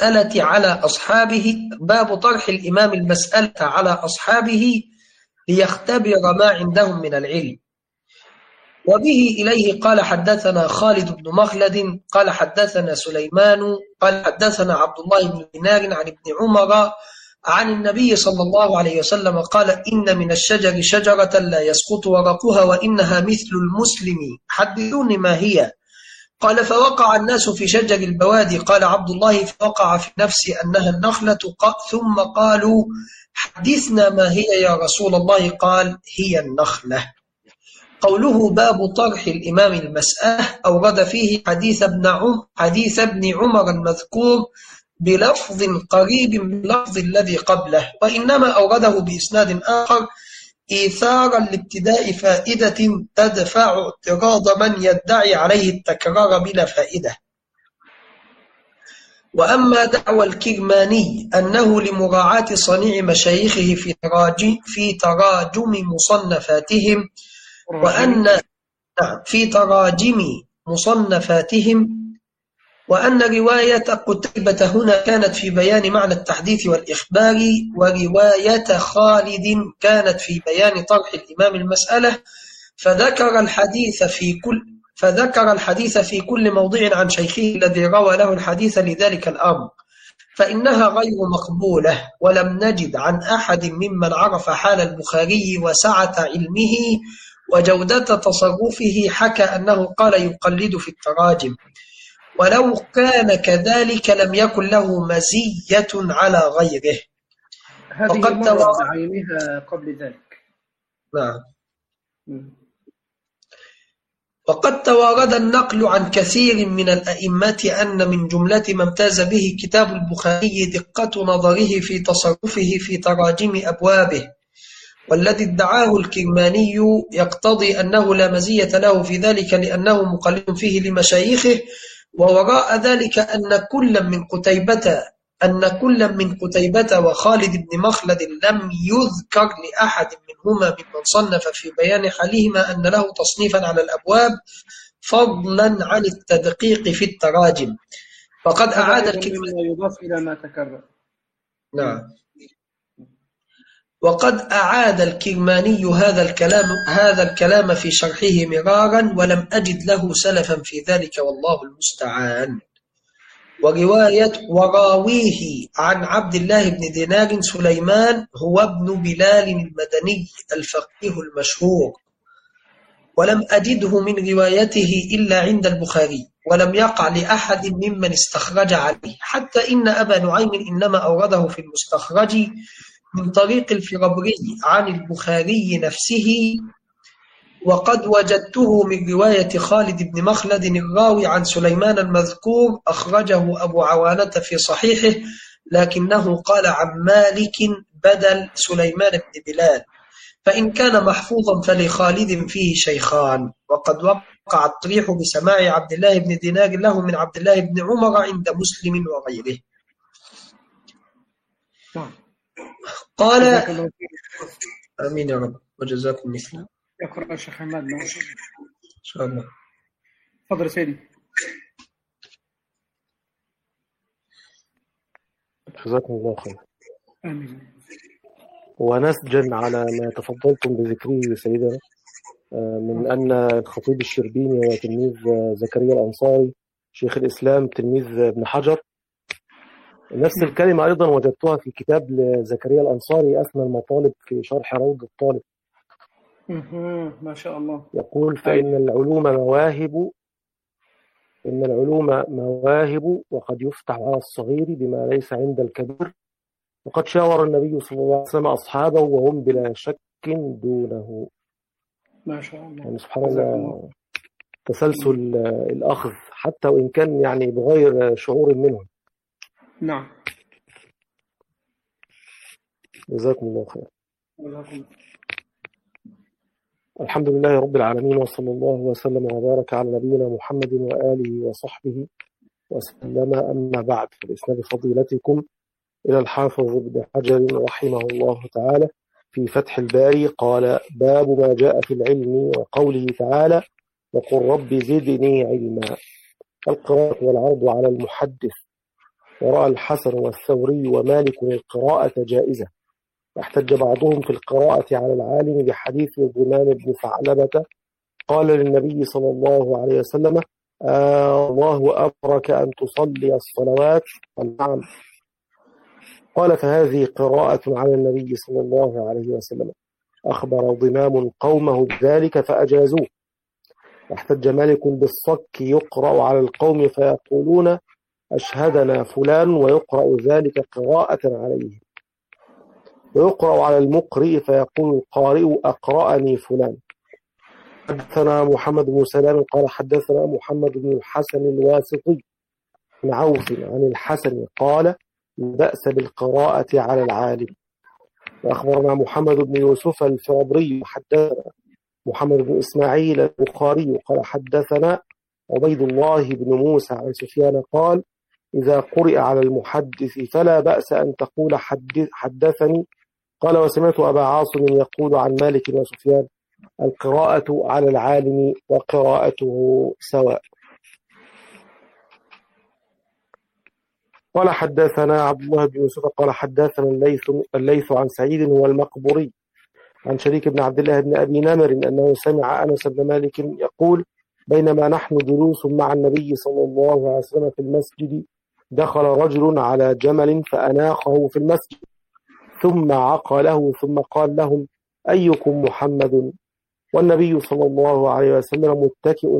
الإمام المسألة على أصحابه ليختبر ما عندهم من العلم. وبه إليه قال حدثنا خالد بن مخلد قال حدثنا سليمان قال حدثنا عبد الله بن دينار عن ابن عمر عن النبي صلى الله عليه وسلم قال: إن من الشجر شجرة لا يسقط ورقها وإنها مثل المسلم، حدثوني ما هي؟ قال: فوقع الناس في شجر البوادي. قال عبد الله: فوقع في نفسي أنها النخلة. ثم قالوا: حدثنا ما هي يا رسول الله؟ قال: هي النخلة. قوله باب طرح الإمام المسألة أورد فيه حديث ابن عمر المذكور بلفظ قريب من اللفظ الذي قبله، وإنما أورده بإسناد آخر إيثارا لابتداء فائدة تدفع اعتراض من يدعي عليه التكرار بلا فائدة. وأما دعوى الكرماني أنه لمراعاة صنيع مشايخه في تراجم مصنفاتهم وأن رواية قتيبة هنا كانت في بيان معنى التحديث والإخبار، ورواية خالد كانت في بيان طرح الإمام المسألة، فذكر الحديث في كل موضع عن شيخه الذي روى له الحديث لذلك الأمر، فإنها غير مقبولة. ولم نجد عن أحد ممن عرف حال البخاري وسعة علمه وجودة تصرفه حكى أنه قال يقلد في التراجم، ولو كان كذلك لم يكن له مزية على غيره. هذه مرة بعينها قبل ذلك. نعم. وقد توارد النقل عن كثير من الأئمة أن من جملة ما امتاز به كتاب البخاري دقة نظره في تصرفه في تراجم أبوابه، والذي ادعاه الكرماني يقتضي أنه لا مزية له في ذلك لأنه مقلد فيه لمشايخه. ووراء ذلك أن كل من قتيبة وخالد بن مخلد لم يذكر لأحد منهما ممن صنف في بيان حالهما أن له تصنيفا على الأبواب فضلا عن التدقيق في التراجم. وقد أعاد الكرماني يضاف إلى ما تكرر. نعم. وقد أعاد الكرماني هذا الكلام في شرحه مرارا، ولم أجد له سلفا في ذلك والله المستعان. وراويه عن عبد الله بن دينار سليمان هو ابن بلال المدني الفقيه المشهور، ولم أجده من روايته إلا عند البخاري، ولم يقع لأحد ممن استخرج عليه، حتى إن أبا نعيم إنما أورده في المستخرج من طريق الفربري عن البخاري نفسه. وقد وجدته من رواية خالد بن مخلد الراوي عن سليمان المذكور أخرجه أبو عوانة في صحيحه، لكنه قال عن مالك بدل سليمان بن بلال، فإن كان محفوظا فلخالد فيه شيخان. وقد وقع الطريح بسماع عبد الله بن دينار له من عبد الله بن عمر عند مسلم وغيره. قال آمين يا رب وجزاكم مثله. يقرأ الشيخ حماد إن شاء الله. تفضل سيدي. جزاكم الله خير. آمين. ونسجا على ما تفضلتم بذكره سيدنا من أن الخطيب الشربيني هو تلميذ زكريا الأنصاري شيخ الإسلام تلميذ ابن حجر، نفس الكلمة أيضا وجدتها في كتاب لزكريا الأنصاري أثنى المطالب في شرح روض الطالب. ما شاء الله. يقول: فإن العلوم مواهب وقد يفتح على الصغير بما ليس عند الكبير، وقد شاور النبي صلى الله عليه وسلم أصحابه وهم بلا شك دونه. ما شاء الله. يعني سبحان الله تسلسل الأخذ حتى وإن كان يعني بغير شعور منهم. نعم. جزاكم الله خير. الحمد لله رب العالمين، وصلى الله وسلم وبارك على نبينا محمد وآله وصحبه وسلم. أما بعد، فبإسناد فضيلتكم إلى الحافظ ابن حجر رحمه الله تعالى في فتح الباري قال: باب ما جاء في العلم وقوله تعالى: وقل رب زدني علما. القراءة والعرض على المحدث، ورأى الحسن والثوري ومالك القراءة جائزة، واحتج بعضهم في القراءة على العالم بحديث الغمام بن ثعلبة قال للنبي صلى الله عليه وسلم: الله أمرك أن تصلي الصلوات؟ قال: نعم. قال فهذه قراءة على النبي صلى الله عليه وسلم. أخبر ضمام قومه بذلك فأجازوه. واحتج مالك بالصك يقرأ على القوم فيقولون أشهدنا فلان ويقرأ ذلك قراءة عليه، ويقرأ على المقرئ فيقول القارئ أقرأني فلان. حدثنا محمد بن سلام قال حدثنا محمد بن الحسن الواسطي عن عوف عن الحسن قال لا بأس بالقراءة على العالم. وأخبرنا محمد بن يوسف الفرابري حدثنا محمد بن إسماعيل البخاري قال حدثنا عبيد الله بن موسى عن سفيان قال إذا قرئ على المحدث فلا بأس أن تقول حدثني. قال وسمعت أبا عاصم يقول عن مالك وسفيان القراءة على العالم وقراءته سواء. قال حدثنا عبد الله بن يوسف قال حدثنا الليث عن سعيد هو المقبوري عن شريك بن عبد الله بن أبي نمر أنه سمع أنس بن مالك يقول بينما نحن جلوس مع النبي صلى الله عليه وسلم في المسجد دخل رجل على جمل فأناخه في المسجد ظم عقله ثم قال لهم أيكم محمد؟ والنبي صلى الله عليه وسلم متكئ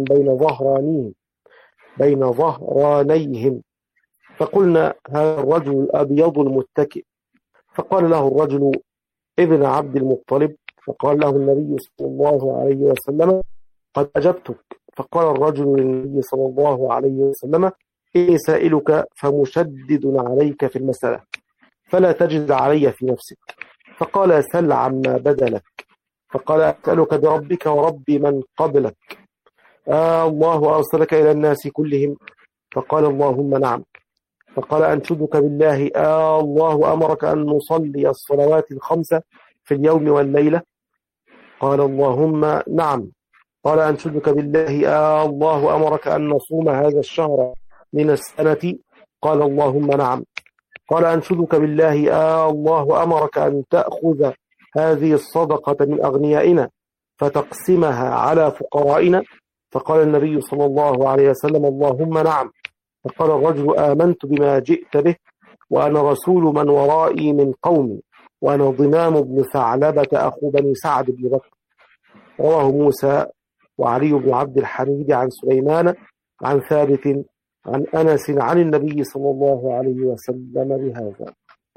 بين ظهرانيهم. فقلنا هذا الرجل الأبيض المتكئ. فقال له الرجل ابن عبد المطلب. فقال له النبي صلى الله عليه وسلم قد أجبتك. فقال الرجل للنبي صلى الله عليه وسلم إني سائلك فمشدد عليك في المسألة فلا تجد علي في نفسك. فقال سل عما بدلك. فقال أسألك بربك ورب من قبلك الله أرسلك إلى الناس كلهم؟ فقال اللهم نعم. فقال أنشدك بالله الله أمرك أن نصلي الصلوات الخمسة في اليوم والليلة؟ قال اللهم نعم. قال أنشدك بالله الله أمرك أن نصوم هذا الشهر من السنة؟ قال اللهم نعم. قال أنشدك بالله الله أمرك أن تأخذ هذه الصدقة من أغنيائنا فتقسمها على فقرائنا؟ فقال النبي صلى الله عليه وسلم اللهم نعم. فقال الرجل آمنت بما جئت به وأنا رسول من ورائي من قومي وأنا ضمام بن ثعلبة أخو بني سعد بن بكر. رواه موسى وعلي بن عبد الحميد عن سليمان عن ثابت عن أنس عن النبي صلى الله عليه وسلم بهذا.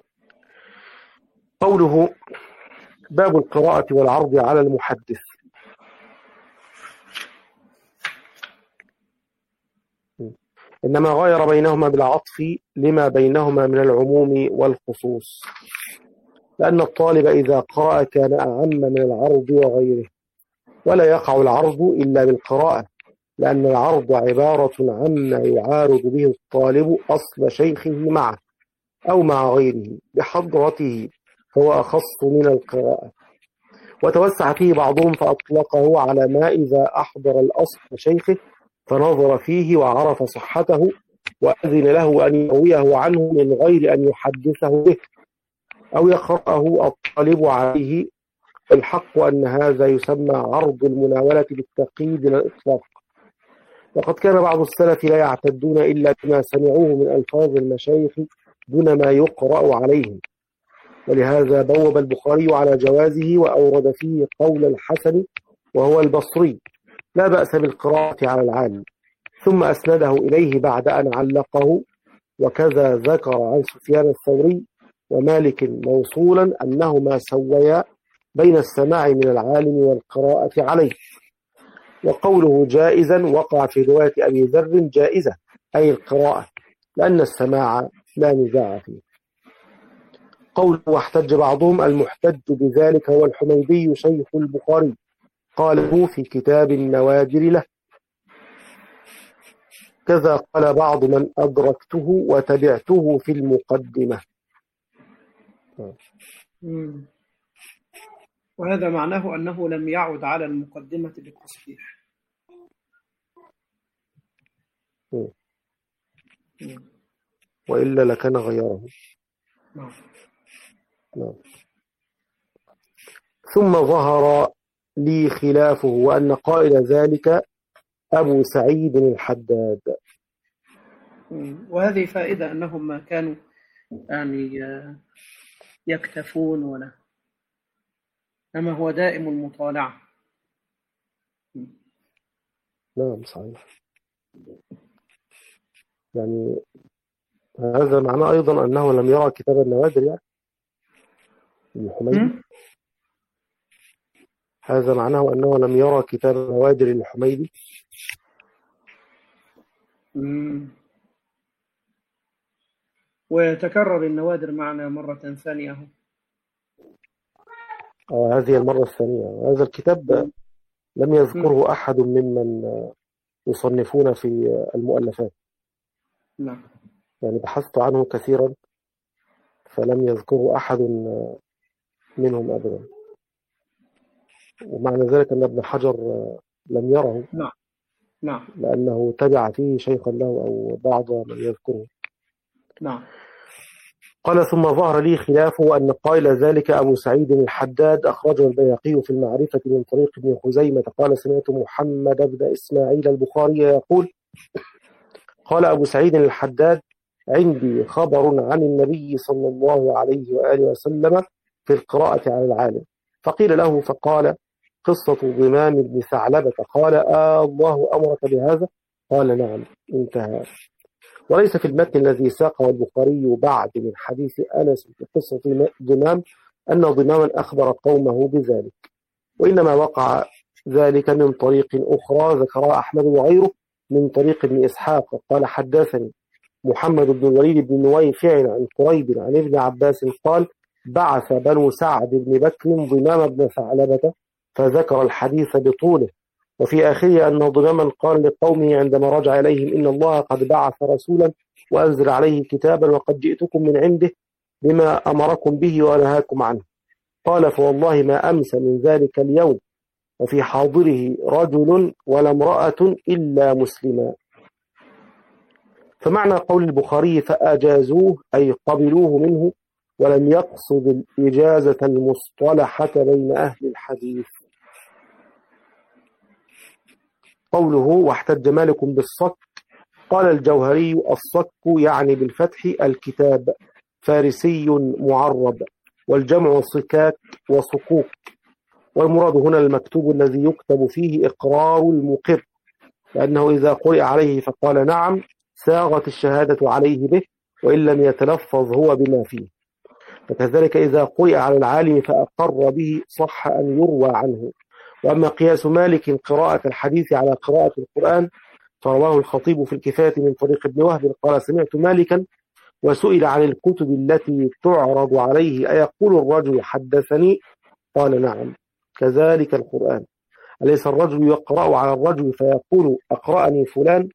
قوله باب القراءة والعرض على المحدث. إنما غير بينهما بالعطف لما بينهما من العموم والخصوص، لأن الطالب إذا قرأ كان أعم من العرض وغيره، ولا يقع العرض إلا بالقراءة، لأن العرض عبارة عما يعارض به الطالب أصل شيخه معه أو مع غيره بحضرته، فهو أخص من القراءة. وتوسع فيه بعضهم فأطلقه على ما إذا أحضر الأصل شيخه فنظر فيه وعرف صحته وأذن له أن يرويه عنه من غير أن يحدثه به أو يقرأه الطالب عليه. الحق أن هذا يسمى عرض المناولة بالتقييد للإطلاق. وقد كان بعض السلف لا يعتدون إلا بما سمعوه من ألفاظ المشايخ دون ما يقرأ عليهم، ولهذا بوب البخاري على جوازه وأورد فيه قول الحسن وهو البصري لا بأس بالقراءة على العالم، ثم أسنده إليه بعد أن علقه. وكذا ذكر عن سفيان الثوري ومالك موصولا أنهما سويا بين السماع من العالم والقراءة عليه. وقوله جائزا وقع في رواية أبي ذر جائزة أي القراءة، لأن السماع لا نزاع فيه. قوله واحتج بعضهم، المحتج بذلك هو الحميدي شيخ البخاري، قاله في كتاب النوادر له. كذا قال بعض من أدركته وتبعته في المقدمة. وهذا معناه أنه لم يعد على المقدمة بالتصحيح. وإلا لكان غيره. ثم ظهر لي خلافه وأن قائل ذلك أبو سعيد الحداد. وهذه فائدة أنهم ما كانوا يعني يكتفون ولا، أما هو دائم المطالعة. نعم صحيح. يعني هذا معناه أيضا أنه لم يرى كتاب النوادر يعني الحميدي. هذا معناه أنه لم يرى كتاب النوادر الحميدي. ويتكرر النوادر معنا مرة ثانية. هذه المرة الثانية. هذا الكتاب لم يذكره أحد ممن يصنفون في المؤلفات. نعم. يعني بحثت عنه كثيرا فلم يذكره أحد منهم أبدا، ومعنى ذلك أن ابن حجر لم يره. نعم. نعم. لأنه تبع فيه شيخا له أو بعض من يذكره. نعم. قال ثم ظهر لي خلافه أن قائل ذلك أبو سعيد الحداد أخرجه البيهقي في المعرفة من طريق ابن خزيمة قال سمعت محمد بن إسماعيل البخاري يقول قال أبو سعيد الحداد عندي خبر عن النبي صلى الله عليه وآله وسلم في القراءة على العالم، فقيل له فقال قصة ضمام بن ثعلبة، قال الله أمرك بهذا؟ قال نعم، انتهى. وليس في المتن الذي ساقه البخاري بعد من حديث أنس في قصة ضمام أن ضماما أخبر قومه بذلك، وإنما وقع ذلك من طريق أخرى ذكرها أحمد وغيره من طريق ابن إسحاق قال حدثني محمد بن الوليد بن نويفع عن قريب عن ابن عباس قال بعث بنو سعد بن بكر ضمام بن ثعلبة فذكر الحديث بطوله، وفي آخره أن ضماما قال لقومه عندما رجع إليهم إن الله قد بعث رسولا وأنزل عليه كتابا وقد جئتكم من عنده بما أمركم به ونهاكم عنه، قال فوالله ما أمس من ذلك اليوم وفي حاضره رجل ولا امرأة إلا مسلما. فمعنى قول البخاري فأجازوه أي قبلوه منه، ولم يقصد الإجازة المصطلحة بين أهل الحديث. قوله واحتج مالك بالصك، قال الجوهري الصك يعني بالفتح الكتاب، فارسي معرب، والجمع صكاك وصكوك، والمراد هنا المكتوب الذي يكتب فيه إقرار المقر، لأنه إذا قرئ عليه فقال نعم ساغت الشهادة عليه به وإن لم يتلفظ هو بما فيه، فكذلك إذا قرئ على العالم فأقر به صح أن يروى عنه. وأما قياس مالك قراءة الحديث على قراءة القرآن فرواه الخطيب في الكفاية من طريق ابن وهب قال سمعت مالكا وسئل عن الكتب التي تعرض عليه أيقول الرجل حدثني؟ قال نعم، كذلك القرآن، أليس الرجل يقرأ على الرجل فيقول أقرأني فلان؟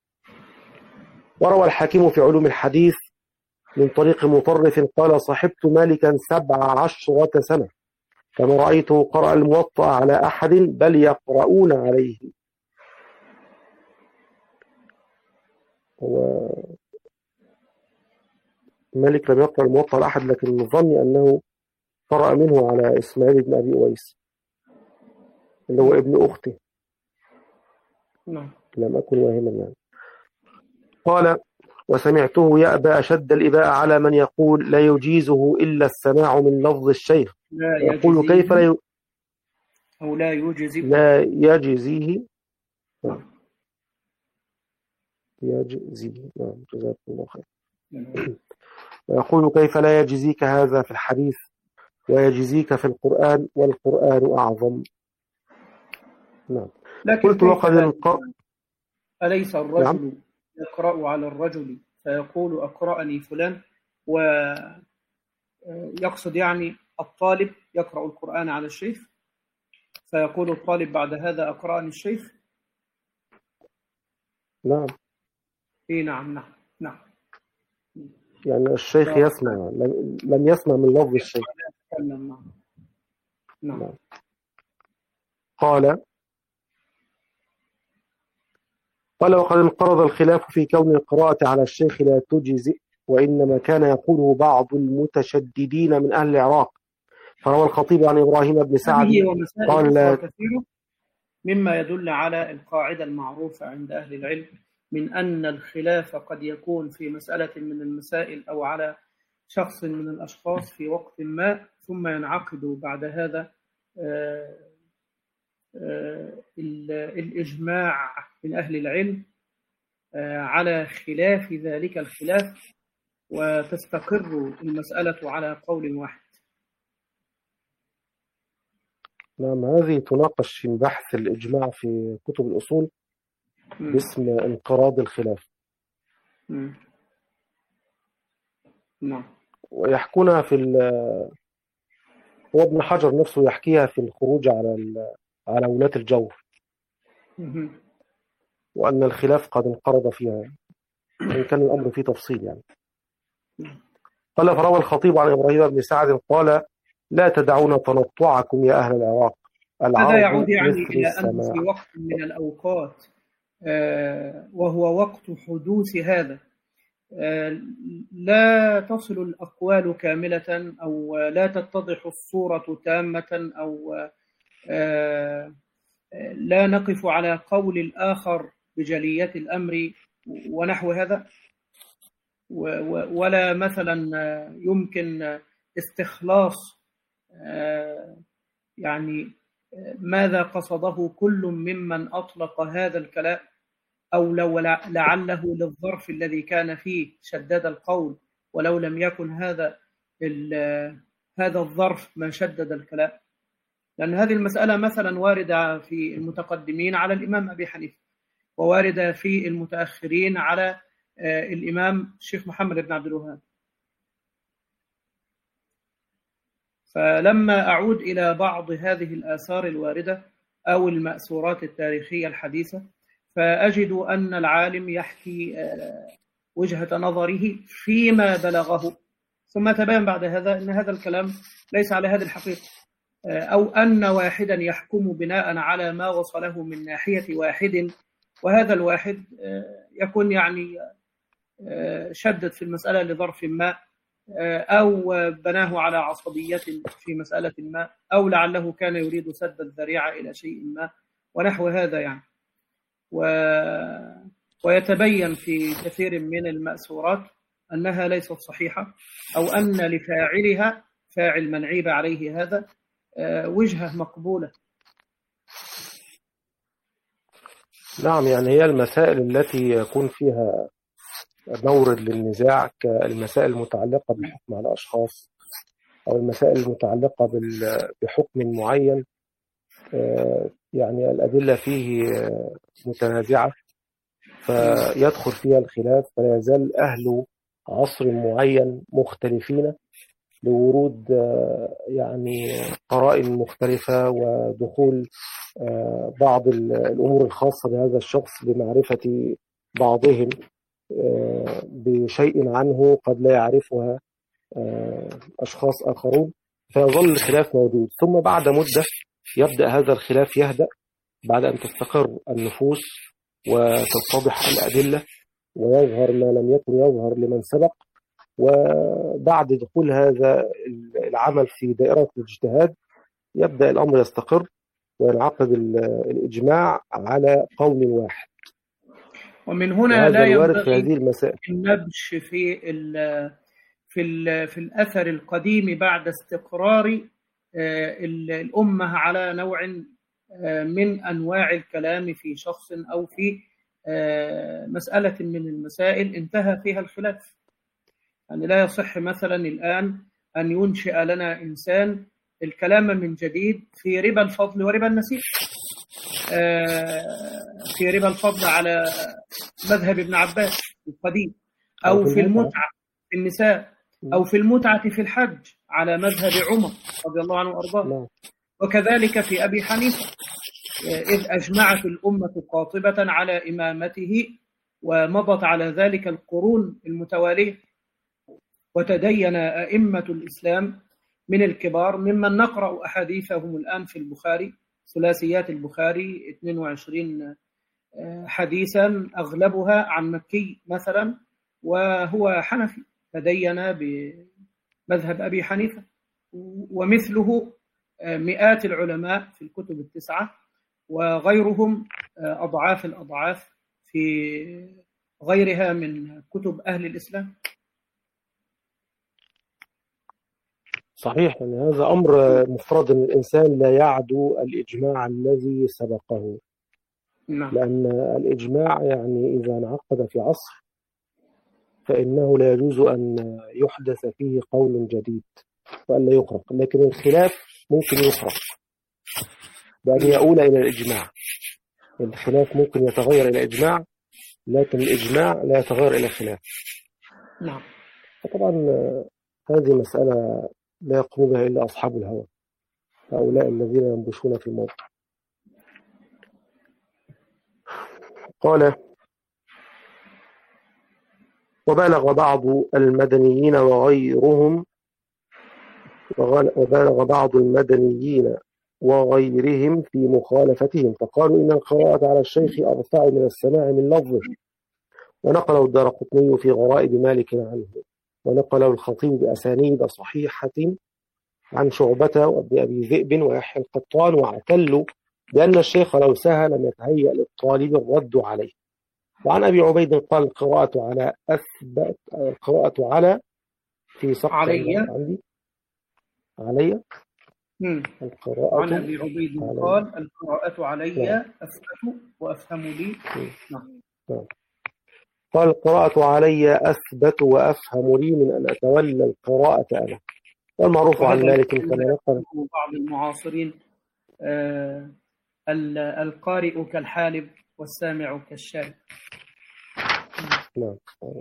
وروى الحاكم في علوم الحديث من طريق مطرف قال صحبت مالكا 17 سنة كما رأيته قرأ الموطأ على أحد بل يقرؤون عليه. هو مالك لم يقرأ الموطأ على أحد، لكن الظن أنه قرأ منه على إسماعيل بن أبي أويس اللي هو ابن أخته. لم أكن واهما يعني. قال وسمعته يأبى أشد الإباء على من يقول لا يجيزه إلا السماع من لفظ الشيخ، يقول كيف لا أو لا يجزيه يجزيه. نعم جزاكم الله خير. ويقول كيف لا يجزيك هذا في الحديث ويجزيك في القرآن والقرآن أعظم. نعم. قلت وقد أليس الرجل نعم. يقرأ على الرجل فيقول أقرأني فلان، ويقصد يعني الطالب يقرأ القرآن على الشيخ فيقول الطالب بعد هذا أقرأني الشيخ. نعم. إيه نعم نعم نعم. يعني الشيخ يسمع لم يسمع من لفظ الشيخ. نعم. نعم. قال وقد انقرض الخلاف في كون القراءة على الشيخ لا تجزئ، وإنما كان يقوله بعض المتشددين من أهل العراق، فروى الخطيب عن إبراهيم بن سعد قال لا كثير مما يدل على القاعدة المعروفة عند أهل العلم من أن الخلاف قد يكون في مسألة من المسائل أو على شخص من الأشخاص في وقت ما، ثم ينعقد بعد هذا الإجماع من أهل العلم على خلاف ذلك الخلاف، وتستقر المسألة على قول واحد. نعم، هذه تناقش في بحث الإجماع في كتب الأصول باسم انقراض الخلاف. نعم. ويحكونها هو ابن حجر نفسه يحكيها في الخروج على ولاة الجور، وأن الخلاف قد انقرض فيها، وإن كان الأمر فيه تفصيل يعني. قال: فروى الخطيب عن إبراهيم بن سعد قال: لا تدعون تنطعكم يا أهل العراق، هذا يعود يعني إلى أن في وقت من الأوقات وهو وقت حدوث هذا لا تصل الأقوال كاملة، أو لا تتضح الصورة تامة، أو لا نقف على قول الآخر بجلية الأمر ونحو هذا، ولا مثلا يمكن استخلاص يعني ماذا قصده كل ممن أطلق هذا الكلام، أو لو لعله للظرف الذي كان فيه شدد القول، ولو لم يكن هذا الظرف ما شدد الكلام. لأن هذه المسألة مثلا واردة في المتقدمين على الإمام أبي حنيفة، وواردة في المتأخرين على الإمام الشيخ محمد بن عبد الوهاب. فلما أعود إلى بعض هذه الآثار الواردة أو المأثورات التاريخية الحديثة، فأجد أن العالم يحكي وجهة نظره فيما بلغه، ثم تبين بعد هذا أن هذا الكلام ليس على هذه الحقيقة، أو أن واحدا يحكم بناء على ما وصله من ناحية واحد، وهذا الواحد يكون يعني شدد في المسألة لظرف ما، أو بناه على عصبية في مسألة ما، أو لعله كان يريد سد الذريعة إلى شيء ما ونحو هذا يعني. ويتبين في كثير من المأثورات أنها ليست صحيحة، أو أن لفاعلها، فاعل من عيب عليه هذا، وجهة مقبولة. نعم، يعني هي المسائل التي يكون فيها مورد للنزاع كالمسائل المتعلقة بالحكم على أشخاص، أو المسائل المتعلقة بحكم معين، يعني الأدلة فيه متنازعة، فيدخل فيها الخلاف، فلا يزال أهل عصر معين مختلفين لورود يعني قرائن مختلفة، ودخول بعض الأمور الخاصة بهذا الشخص بمعرفة بعضهم بشيء عنه قد لا يعرفها أشخاص آخرون، فيظل الخلاف موجود. ثم بعد مدة يبدأ هذا الخلاف يهدأ بعد أن تستقر النفوس وتتضح الأدلة ويظهر ما لم يكن يظهر لمن سبق، وبعد دخول هذا العمل في دائرة الاجتهاد يبدأ الأمر يستقر وينعقد الإجماع على قول واحد. ومن هنا لا ينبغي في هذه المسائل النبش في الأثر القديم بعد استقرار الأمة على نوع من أنواع الكلام في شخص أو في مسألة من المسائل انتهى فيها الخلاف. يعني لا يصح مثلا الآن أن ينشئ لنا إنسان الكلام من جديد في ربا الفضل وربا النسيء، في ربا الفضل على مذهب ابن عباس القديم، أو في المتعة في النساء، أو في المتعة في الحج على مذهب عمر رضي الله عنه وأرضاه، وكذلك في أبي حنيفة، إذ أجمعت الأمة قاطبة على إمامته ومضت على ذلك القرون المتوالية، وتدين أئمة الإسلام من الكبار ممن نقرأ أحاديثهم الآن في البخاري، ثلاثيات البخاري 22 حديثا أغلبها عن مكي مثلا، وهو حنفي تدين بمذهب أبي حنيفة، ومثله مئات العلماء في الكتب التسعة، وغيرهم أضعاف الأضعاف في غيرها من كتب أهل الإسلام. صحيح، يعني هذا أمر مفترض أن الإنسان لا يعدو الإجماع الذي سبقه، نعم. لأن الإجماع يعني إذا انعقد في عصر فإنه لا يجوز أن يحدث فيه قول جديد وأن لا يخرق، لكن الخلاف ممكن يخرق بأن يؤول إلى الإجماع. الخلاف ممكن يتغير إلى إجماع، لكن الإجماع لا يتغير إلى خلاف. نعم. فطبعا هذه مسألة لا يقوم بها إلا أصحاب الهوى، هؤلاء الذين ينبشون في الموضوع. قال: وبالغ بعض المدنيين وغيرهم في مخالفتهم، فقالوا إن القراءة على الشيخ أرفع من السماع من لفظه، ونقله الدارقطني في غرائب مالك عنه، ونقله الخطيب بأسانيد صحيحة عن شعبة وابن أبي ذئب ويحيى القطان، واعتلوا بأن الشيخ لو سهى لم يتهيأ للطالب الرد عليه. وعن أبي عبيد قال: القراءة على في سقط علي. علي. القراءة عن أبي عبيد قال: القراءة علي أثبت وأفهم لي. نعم. قال: القراءة علي أثبت وأفهم لي من أن أتولى القراءة أنا. والمعروف عن مالك كما نقل بعض المعاصرين القارئ كالحالب والسامع كالشارب. نعم.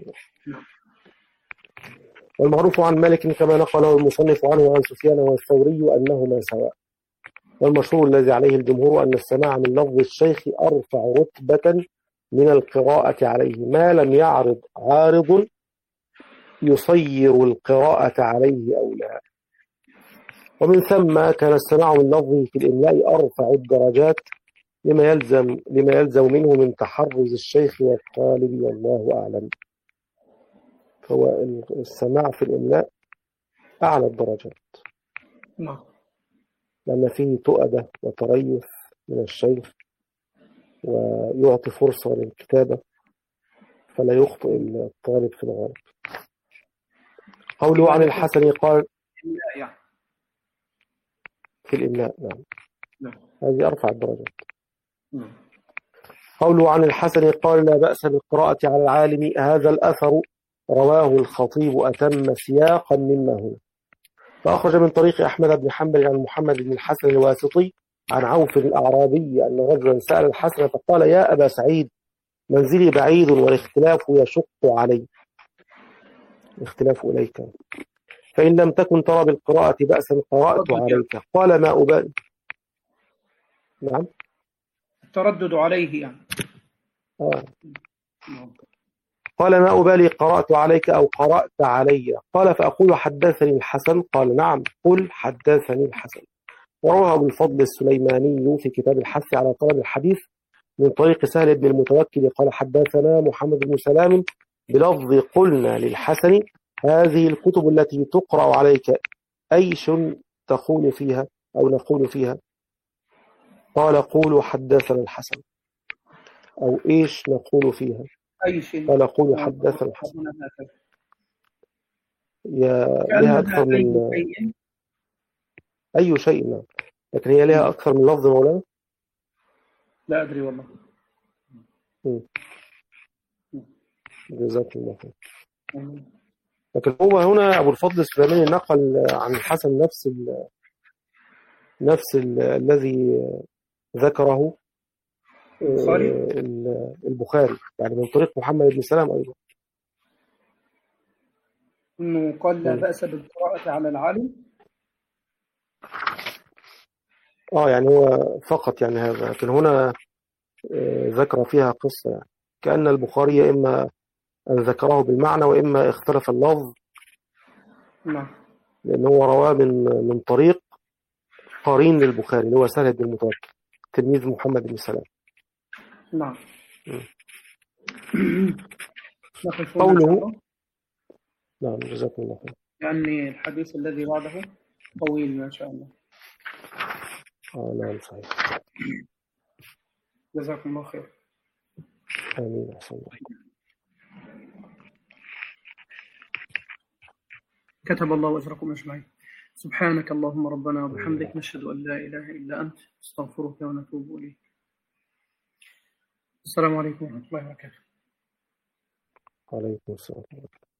والمعروف عن مالك كما نقله المصنف عنه عن سفيان والثوري أنهما سواء. والمشهور الذي عليه الجمهور أن السماع من لفظ الشيخ أرفع رتبة من القراءة عليه، ما لم يعرض عارض يصير القراءة عليه أو لا. ومن ثم كان السماع من لفظه في الإملاء أرفع الدرجات لما يلزم منه من تحرز الشيخ والطالب، والله أعلم. فهو السماع في الإملاء أعلى الدرجات، لأن فيه تؤدة وتريث من الشيخ، ويعطي فرصة للكتابة فلا يخطئ الطالب في الغالب. قوله عن الحسن قال: في الإملاء. نعم. هذه أرفع الدرجات. قوله عن الحسن قال: لا بأس بالقراءة على العالم. هذا الأثر رواه الخطيب أتم سياقا مما هنا. فأخرج من طريق أحمد بن حنبل عن محمد بن الحسن الواسطي عن عوف الأعرابي أن رجلا سأل الحسن فقال: يا أبا سعيد، منزلي بعيد والاختلاف يشق علي، الاختلاف إليك، فإن لم تكن ترى بالقراءة بأسا قرأت عليك. قال: ما أبالي. نعم، التردد عليه يعني. قال: ما أبالي قرأت عليك أو قرأت علي. قال: فأقول حدثني الحسن؟ قال: نعم، قل حدثني الحسن. ورواه أبو الفضل السليماني في كتاب الحث على طلب الحديث من طريق سهل بن المتوكل قال: حدثنا محمد بن سلام بلفظ قلنا للحسن: هذه الكتب التي تقرأ عليك أيش تقول فيها أو نقول فيها؟ قال: قولوا حدثنا الحسن. أو إيش نقول فيها؟ قال: قولوا حدثنا الحسن. لها أكثر من أي شيء. نعم، لكن هي لها أكثر من لفظ مولانا؟ لا أدري والله. جزاك الله خير. لكن هو هنا أبو الفضل السليماني نقل عن الحسن نفس الذي ذكره البخاري، يعني من طريق محمد بن سلام أيضا، إنه قال: لا بأس بالقراءة على العالم. يعني هو فقط يعني هذا، لكن هنا ذكر فيها قصة، يعني كأن البخاري إما أن ذكره بالمعنى وإما اختلف اللفظ. نعم. لأنه هو رواه من طريق قرين للبخاري اللي هو سهل بن المتوكل تلميذ محمد بن سلام. نعم. قوله. نعم، جزاكم الله خير. يعني الحديث الذي بعده طويل ما شاء الله. نعم صحيح. جزاكم الله خير. آمين. أحسن الله. كتب الله أجركم أجمعين. سبحانك اللهم ربنا وبحمدك، نشهد أن لا إله إلا أنت، استغفرك ونتوب إليك. السلام عليكم ورحمة الله وبركاته. وعليكم السلام.